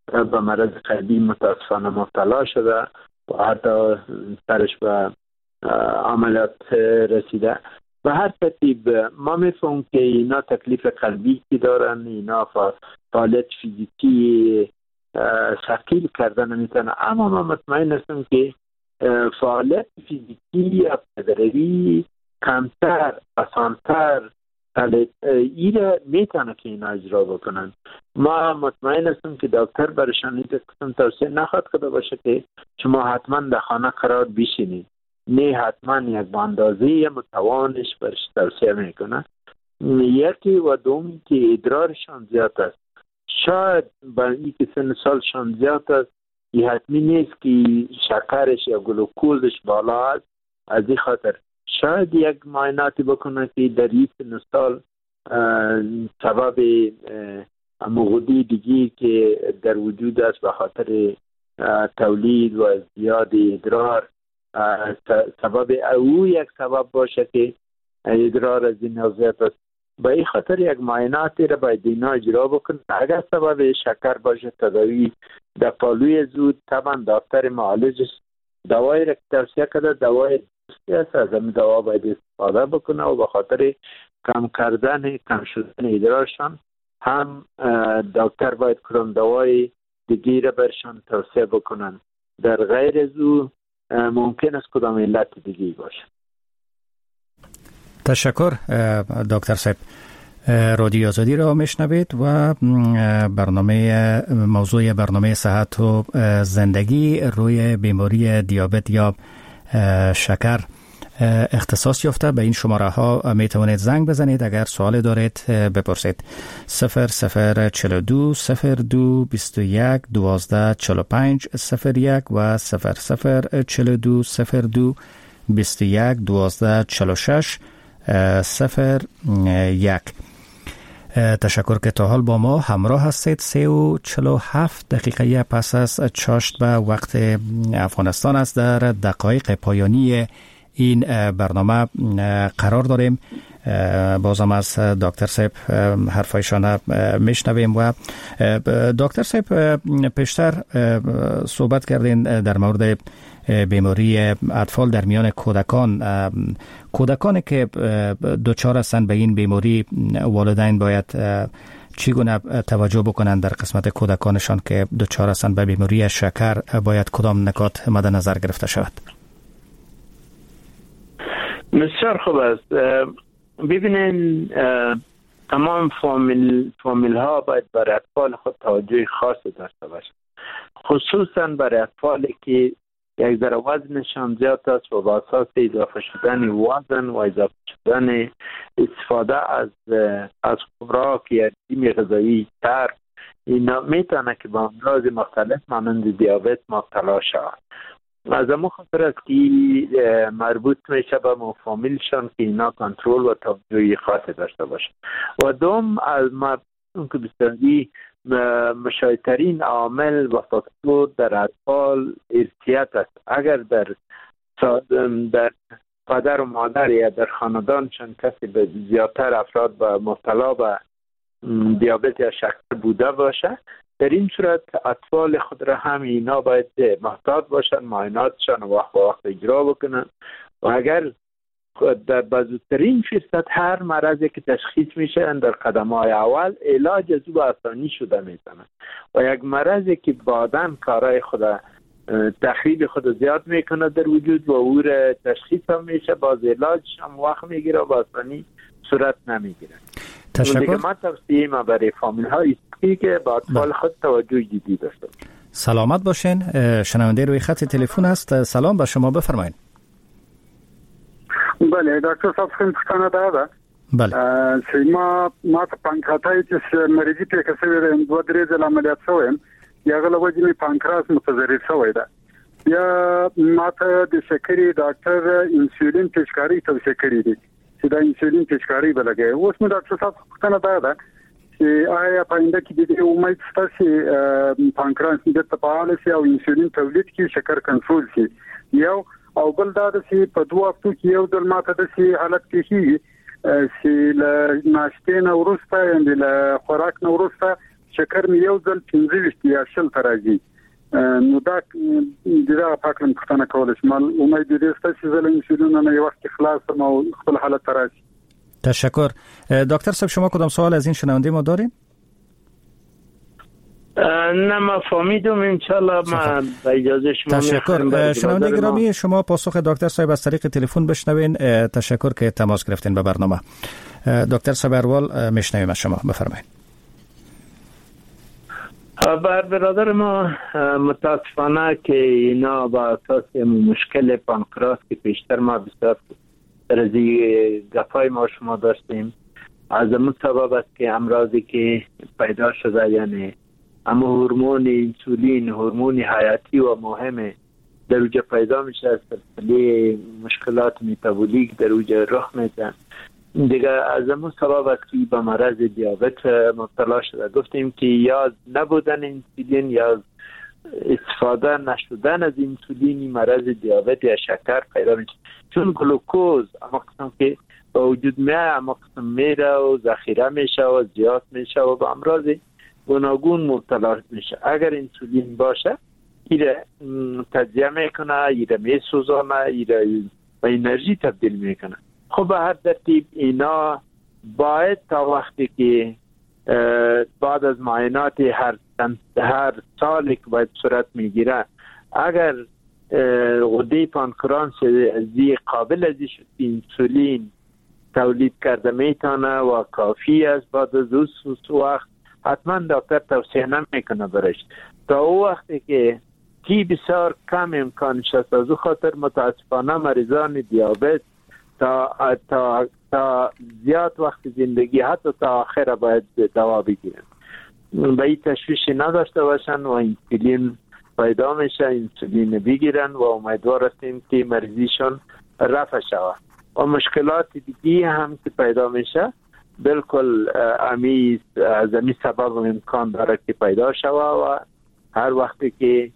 به مرض قلبی متاسفانه مبتلا شده و حتی سرش به عملیات رسیده. به هر ترتیب ما میفهمیم که اینا تکلیف قلبی که دارن، اینا فعالیت فیزیکی ثقیل کردن نمیتونه، اما ما مطمئن هستم که فعالیت فیزیکی یا پدروی کمتر، آسانتر ایره میتونه که اینا اجرا بکنن. ما مطمئن هستم که دکتر برشان این قسم توصیه نخواهد کرده باشه که شما حتما در خانه قرار بشینید، نه حتما یک به اندازه متوانش برش توصیه میکنه. یکی و دومی که ادرارشان زیاد است، شاید برای این که سن سالشان زیاد است این حتمی نیست که شکرش یا گلوکوزش بالا است، از این خاطر شاید یک معایناتی بکنه که در این سن سال سبب مغدی دیگی که در وجود است به خاطر تولید و زیاد ادرار سبب او یک سبب باشه که ادرار از این زیاد است. به این خاطر یک معایناتی را باید اینا اجرا بکنه. اگر سبب شکر باشه تداوی در پالوی زود طبعا دکتر معالجش دوای را توصیه کرده، دوای درستی است، از همین دوا باید استفاده بکنه و به خاطر کم کردن کم شدن ادرارشان هم دکتر باید کدام دوای دیگه را برشان توصیه بکنن. در غیر از او ممکن است کدام علت دیگه باشه. تشکر دکتر صاحب. رادیو آزادی را میشنوید و برنامه موضوع برنامه صحت و زندگی روی بیماری دیابت یا شکر اختصاص یافته. به این شماره ها می توانید زنگ بزنید اگر سوال دارید بپرسید. صفر صفر چهل و دو صفر دو بیست و یک دوازده چهل و پنج صفر یک و صفر صفر چهل و دو صفر دو بیست و یک دوازده چهل و شش صفر یک. تشکر که تا حال با ما همراه هستید. سه و چهل و هفت دقیقه پس از چاشت به وقت افغانستان است. در دقایق پایانی این برنامه قرار داریم. بازم از دکتر صاحب حرفایشان میشنویم. و دکتر صاحب پیشتر صحبت کردین در مورد بیماری اطفال در میان کودکان. کودکانی که دچار هستند به این بیماری، والدین باید چگونه توجه بکنند در قسمت کودکانشان که دچار هستند به بیماری شکر؟ باید کدام نکات مد نظر گرفته شود؟ بسیار خوب است. ببینین تمام فامیل فامیل ها باید برای اطفال خود توجه خاصی داشته باشند، خصوصا برای اطفالی که یک ذره وزنشان زیاد است و با اساس اضافه شدن وزن و اضافه شدن استفاده از از خوراک یا رژیم غذایی تر، اینا میتونه که با امراض مختلف مانند دیابت مبتلا شود. از امو خاطر است که مربوط میشه به مفامیلشان که اینا کنترل و توجهی خاصی داشته باشه. و دوم از ما که بسیاری مشاهدترین عامل و فاکتور در اطفال ارثیت است. اگر در در پدر و مادر یا در خاندانشان کسی به زیادتر افراد به مبتلا به دیابت یا شکر بوده باشه، در این صورت اطفال خود را هم اینا باید محتاط باشن، معایناتشان وقت به وقت اجرا بکنن و اگر در بزرگترین فرصت هر مرضی که تشخیص میشه در قدم‌های اول علاج از او به آسانی شده میتونه و یک مرضی که بعداً کارهای خود تخریب خود زیاد میکنه در وجود و او را تشخیص هم میشه، باز علاجش هم وقت میگیره و به آسانی صورت نمیگیره. تشکر. ما توصیه ما برای فامیل ها ایستی که با اطفال خود توجه جدی داشته باشند. سلامت باشین. شنونده روی خط تلفن است. سلام به شما، بفرمایید. بله دکتر صاحب، خیلی پوښتنه ده. بله. ما ما ته پانکراتایتس مریضي په کسه ور دوه درې ځله عملیات شوم. یغه له وجې می پانکراس متضرر شوی ده. یا ما ته د شکرې ډاکټر انسولین پیشکاری توصیه کړې دي چې دا انسولین پیشکاری بلګي. اوس مې ډاکټر صاحب پوښتنه ده چې آیا پاینده کې د دې امید شته چې پانکراس د تفاعل شي او انسولین تولید کې شکر کنټرول شي؟ یو او بل دا چې په دوه هفتو کې یو ځل ماته د سي حالت کې شي چې له ناشته نه ورسته یا له خوراک نه ورسته شکر مې یو ځل پنځه ویشت یا شل ته راځي. نو دا دغه پاکلم پښتنه کول شي. من امید دې ستاسو زله انسولین نه یو وخت خلاص ما خپل حالت تراشي. تشکر. دکتر صاحب شما کدام سوال از این شنونده ما دارین؟ نه ما فهمیدم انشالله ما با اجازه شما. تشکر. شنونده گرامی شما پاسخ دکتر صاحب از طریق تلفن بشنوین. تشکر که تماس گرفتین به برنامه. دکتر صبروال میشنویم از شما، بفرمایید. بر برادر ما متاسفانه که اینا با اساس مشکل پانکراس که پیشتر ما بسیار رزی گفای ما شما داشتیم، از اون سبب است که امراضی که پیدا شده، یعنی اما هورمون انسولین، هورمون حیاتی و مهمه در اوج پیدا میشه، از سلسله مشکلات متابولیک در اوج رخ میدن دیگه. از اون سبب است که به مرض دیابت مبتلا شده. گفتیم که یا نبودن انسولین یا استفاده نشدن از انسولین مرض دیابت یا شکر پیدا میشه، چون گلوکوز اما قسم که با وجود میه اما قسم میره و ذخیره میشه و زیاد میشه و به امراض گوناگون مبتلا میشه. اگر انسولین باشه ایره تجزیه میکنه، ایره میسوزانه، ایره به انرژی تبدیل میکنه. خب به هر ترتیب اینا باید تا وقتی که بعد از معاینات هر هر سال که باید صورت میگیره، اگر غده پانکراس زی قابل ازی شد انسولین تولید کرده میتونه و کافی است، بعد از اون وقت حتما دکتر توصیه نمیکنه برش. تا او وقتی که کی بسیار کم امکانش است، از او خاطر متاسفانه مریضان دیابت تا تا تا زیاد وقت زندگی حتی تا آخر باید دوا بگیرن. به این تشویش نداشته باشن و انسولین پیدا میشه، انسولین بگیرن و امیدوار هستیم که مریضیشون رفع شود. و مشکلات دیگه هم که پیدا میشه بالکل امی از امی سبب امکان داره که پیدا شود و هر وقتی که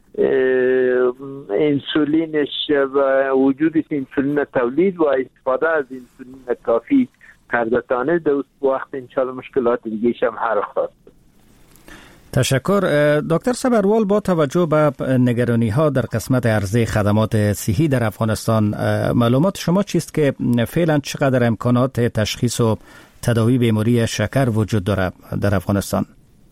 انسولینش و وجود انسولین تولید و استفاده از انسولین کافی کردتانه در وقت انشاءالله مشکلات دیگه هم حل خواهد. تشکر. دکتر صبروال با توجه به نگرانی ها در قسمت عرضه خدمات صحی در افغانستان، معلومات شما چیست که فعلا چقدر امکانات تشخیص و تداوی بیماری شکر وجود داره در افغانستان؟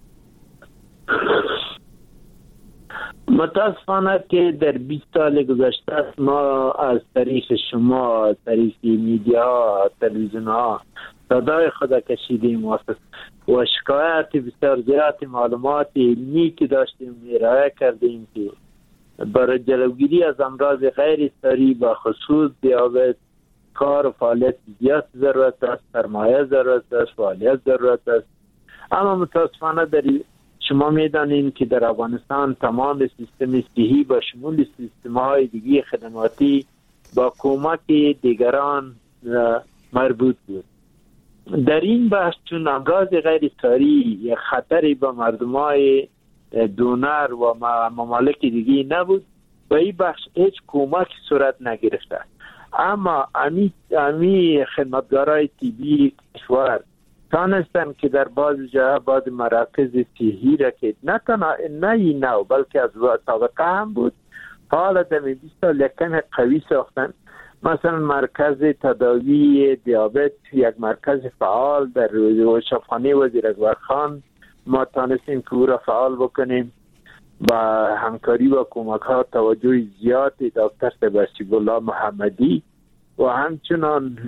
متاسفانه که در بیست سال گذشته ما از طریق شما، از طریق میدیا، تلویزیون ها صدای خود کشیدیم و شکایت بسیار زیاد معلومات علمی که داشتیم ارائه کردیم که برای جلوگیری از امراض غیر ساری با خصوص دیابت کار و فعالیت زیاد ضرورت است، سرمایه ضرورت است، فعالیت ضرورت است. اما متاسفانه در شما میدانید که در افغانستان تمام سیستم صحی با شمول سیستم های دیگه خدماتی با کمک دیگران مربوط بود. در این بحث چون امراض غیر ساری یا خطری به مردم های دونر و ممالک دیگه نبود، به این بخش هیچ کمک صورت نگرفته. اما امی, امی خدمتگارای طبی کشور تانستن که در بعض جاها بعض مراکز صحی را که نه تنها نه این نو بلکه از سابقه هم بود حالا در بیست سال یک کم قوی ساختن. مثلا مرکز تداوی دیابت یک مرکز فعال در شفاخانه وزیر اکبر خان ما تانستیم که او را فعال بکنیم با همکاری و کمک ها توجه زیاد دکتر سبشی الله محمدی و همچنان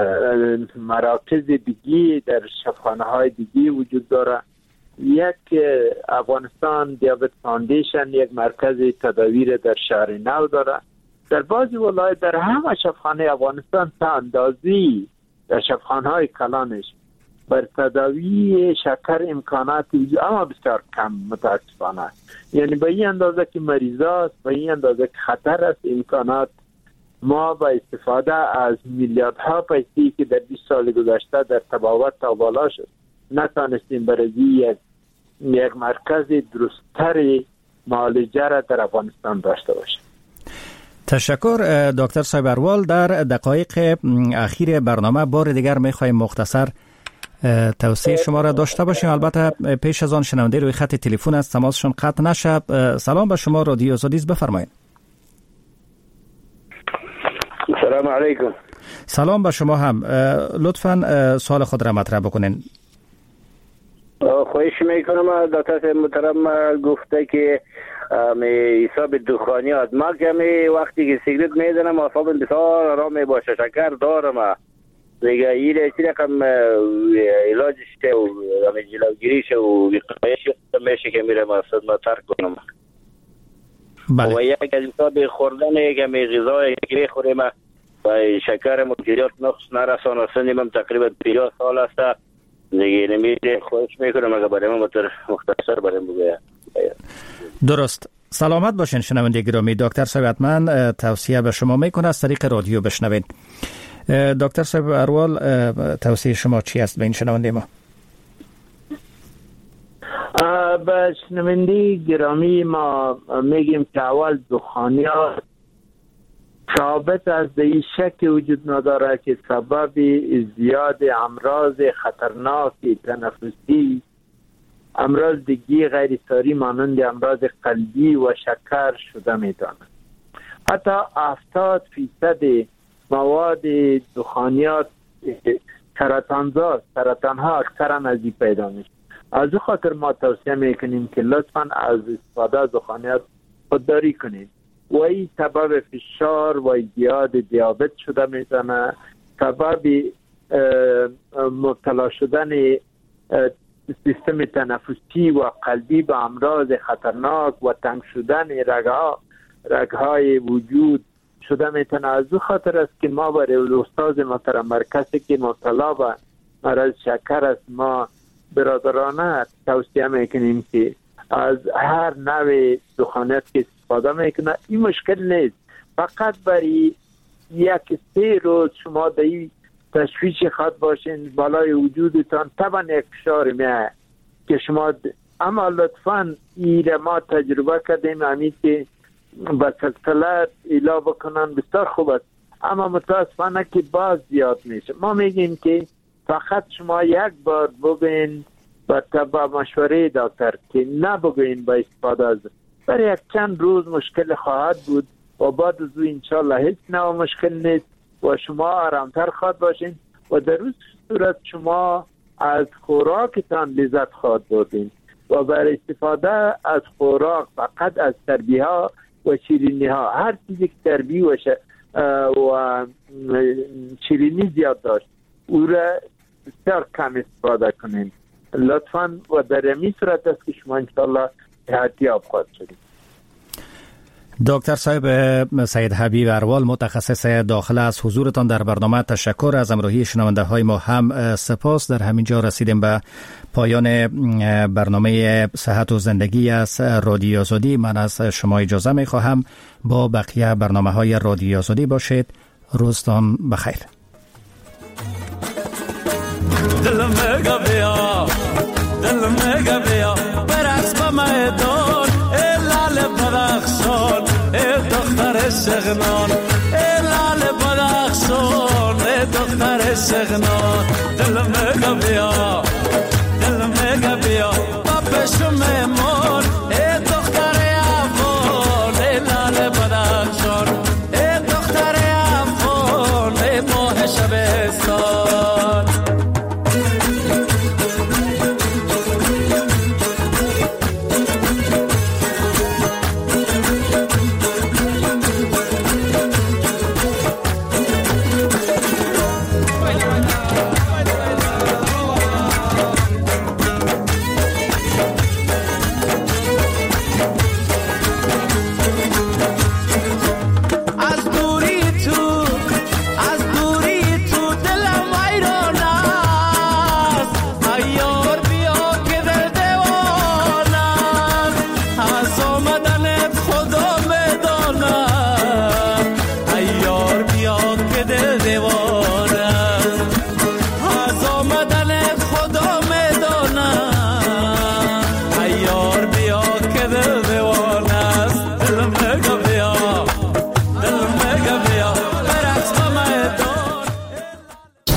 مراکز دیگی در شفاخانه های دیگی وجود داره. یک افغانستان دیابت فاندیشن یک مرکز تداوی در شهر نو داره. در بعضی ولایت در همه شفاخانه افغانستان تا اندازی در شفاخانه های کلانش بر تداوی شکر امکانات اما بسیار کم متاسفانه، یعنی به این اندازه که مریضات به این اندازه که خطر است امکانات ما با استفاده از میلیاردها پیسه‌ای که در بیست سال گذشته در تبابت تا بالا شد نتانستیم برای یک یک مرکز درست‌تر معالجه را در افغانستان داشته باشیم. تشکر دکتر صبروال. در دقایق اخیر برنامه بار دیگر می‌خوایم مختصر توصیه شما را داشته باشیم. البته پیش از آن شنونده روی خط تلفن است، تماسشون قطع نشه. سلام به شما، رادیو آزادی است، بفرمایید. سلام علیکم. سلام به شما هم. لطفاً سوال خود را مطرح بکنین. خواهش میکنم. دکتر محترم گفته که حساب دخانیات، ما کمی وقتی که سیگرت میزنم حساب بسیار آرام باشه، شکر دارم دیگه، این چی رقم علاجش و جلوگیریش و وقایش میشه که میرم اصلا ما ترک کنم. بله. و یک از حساب خوردن کمی غذای که میخوریم و شکر مدیریت نقص نرسانه، سنیم تقریبا پنجاه سال است دیگه. نمیده خواهش میکنم اگر برای من مختصر برای من بگوید. درست. سلامت باشین شنونده گرامی. دکتر صاحب حتما توصیه به شما میکنه از طریق رادیو بشنوید. دکتر صاحب اروال، توصیه شما چی است به این شنونده ما؟ به شنونده گرامی ما میگیم که اول دخانیات ثابت از این شک وجود نداره که سبب زیاد امراض خطرناک تنفسی، امراض دیگه غیر ساری مانند امراض قلبی و شکر شده میتونه. حتی هفتاد فیصد مواد دخانیات سرطانزا، سرطان ها اکثرا از این پیدا میشه. از این خاطر ما توصیه میکنیم که لطفاً از استفاده از دخانیات خودداری کنید. و این سبب فشار و زیاد دیابت شده میتونه، سبب مبتلا شدن سیستم تنفسی و قلبی به امراض خطرناک و تنگ شدن رگها رگهای وجود شده میتونه. از او خاطر است که ما برای استاد محترم مرکزی که مبتلا به مرض شکر است، ما برادرانه توصیه میکنیم که از هر نوع دخانیات که استفاده میکنه این مشکل نیست، فقط برای یک سه روز شما در این تشویش خود باشین بالای وجودتان طبعا یک فشار میاد که شما د... اما لطفاً این ما تجربه کردیم همین که با سلسله ایلا بکنن بسیار خوب است، اما متاسفانه که باز زیاد میشه. ما میگیم که فقط شما یک بار ببین با تبع مشوره دکتر که نبگوین با استفاده از برای یک چند روز مشکل خواهد بود و بعد از او انشالله هیچ نوع مشکل نیست و شما آرامتر خواهد باشین و در روز صورت شما از خوراکتان لذت خواهد بردین و برای استفاده از خوراک فقط از چربی ها و شیرینی ها، هر چیزی که چربی و, ش... و شیرینی زیاد داشت او را بسیار کم استفاده کنین لطفاً و در این صورت است که شما انشالله احتیاط خواهد شدید. دکتر صاحب سید حبیب اروال، متخصص داخله، از حضورتان در برنامه تشکر. از همراهی شنونده های ما هم سپاس. در همین جا رسیدیم به پایان برنامه صحت و زندگی از رادیو آزادی. من از شما اجازه می خواهم با بقیه برنامه های رادیو آزادی باشید. روزتان بخیر. دل مگا بیا دل مگا بیا برقص با میدان ای لال بدخشان ای دختر شغنان ای لال بدخشان ای دختر شغنان دل مگا بیا دل مگا بیا با پشم مون ای دختر افغان ای لال بدخشان ای دختر افغان ای ماه شبستان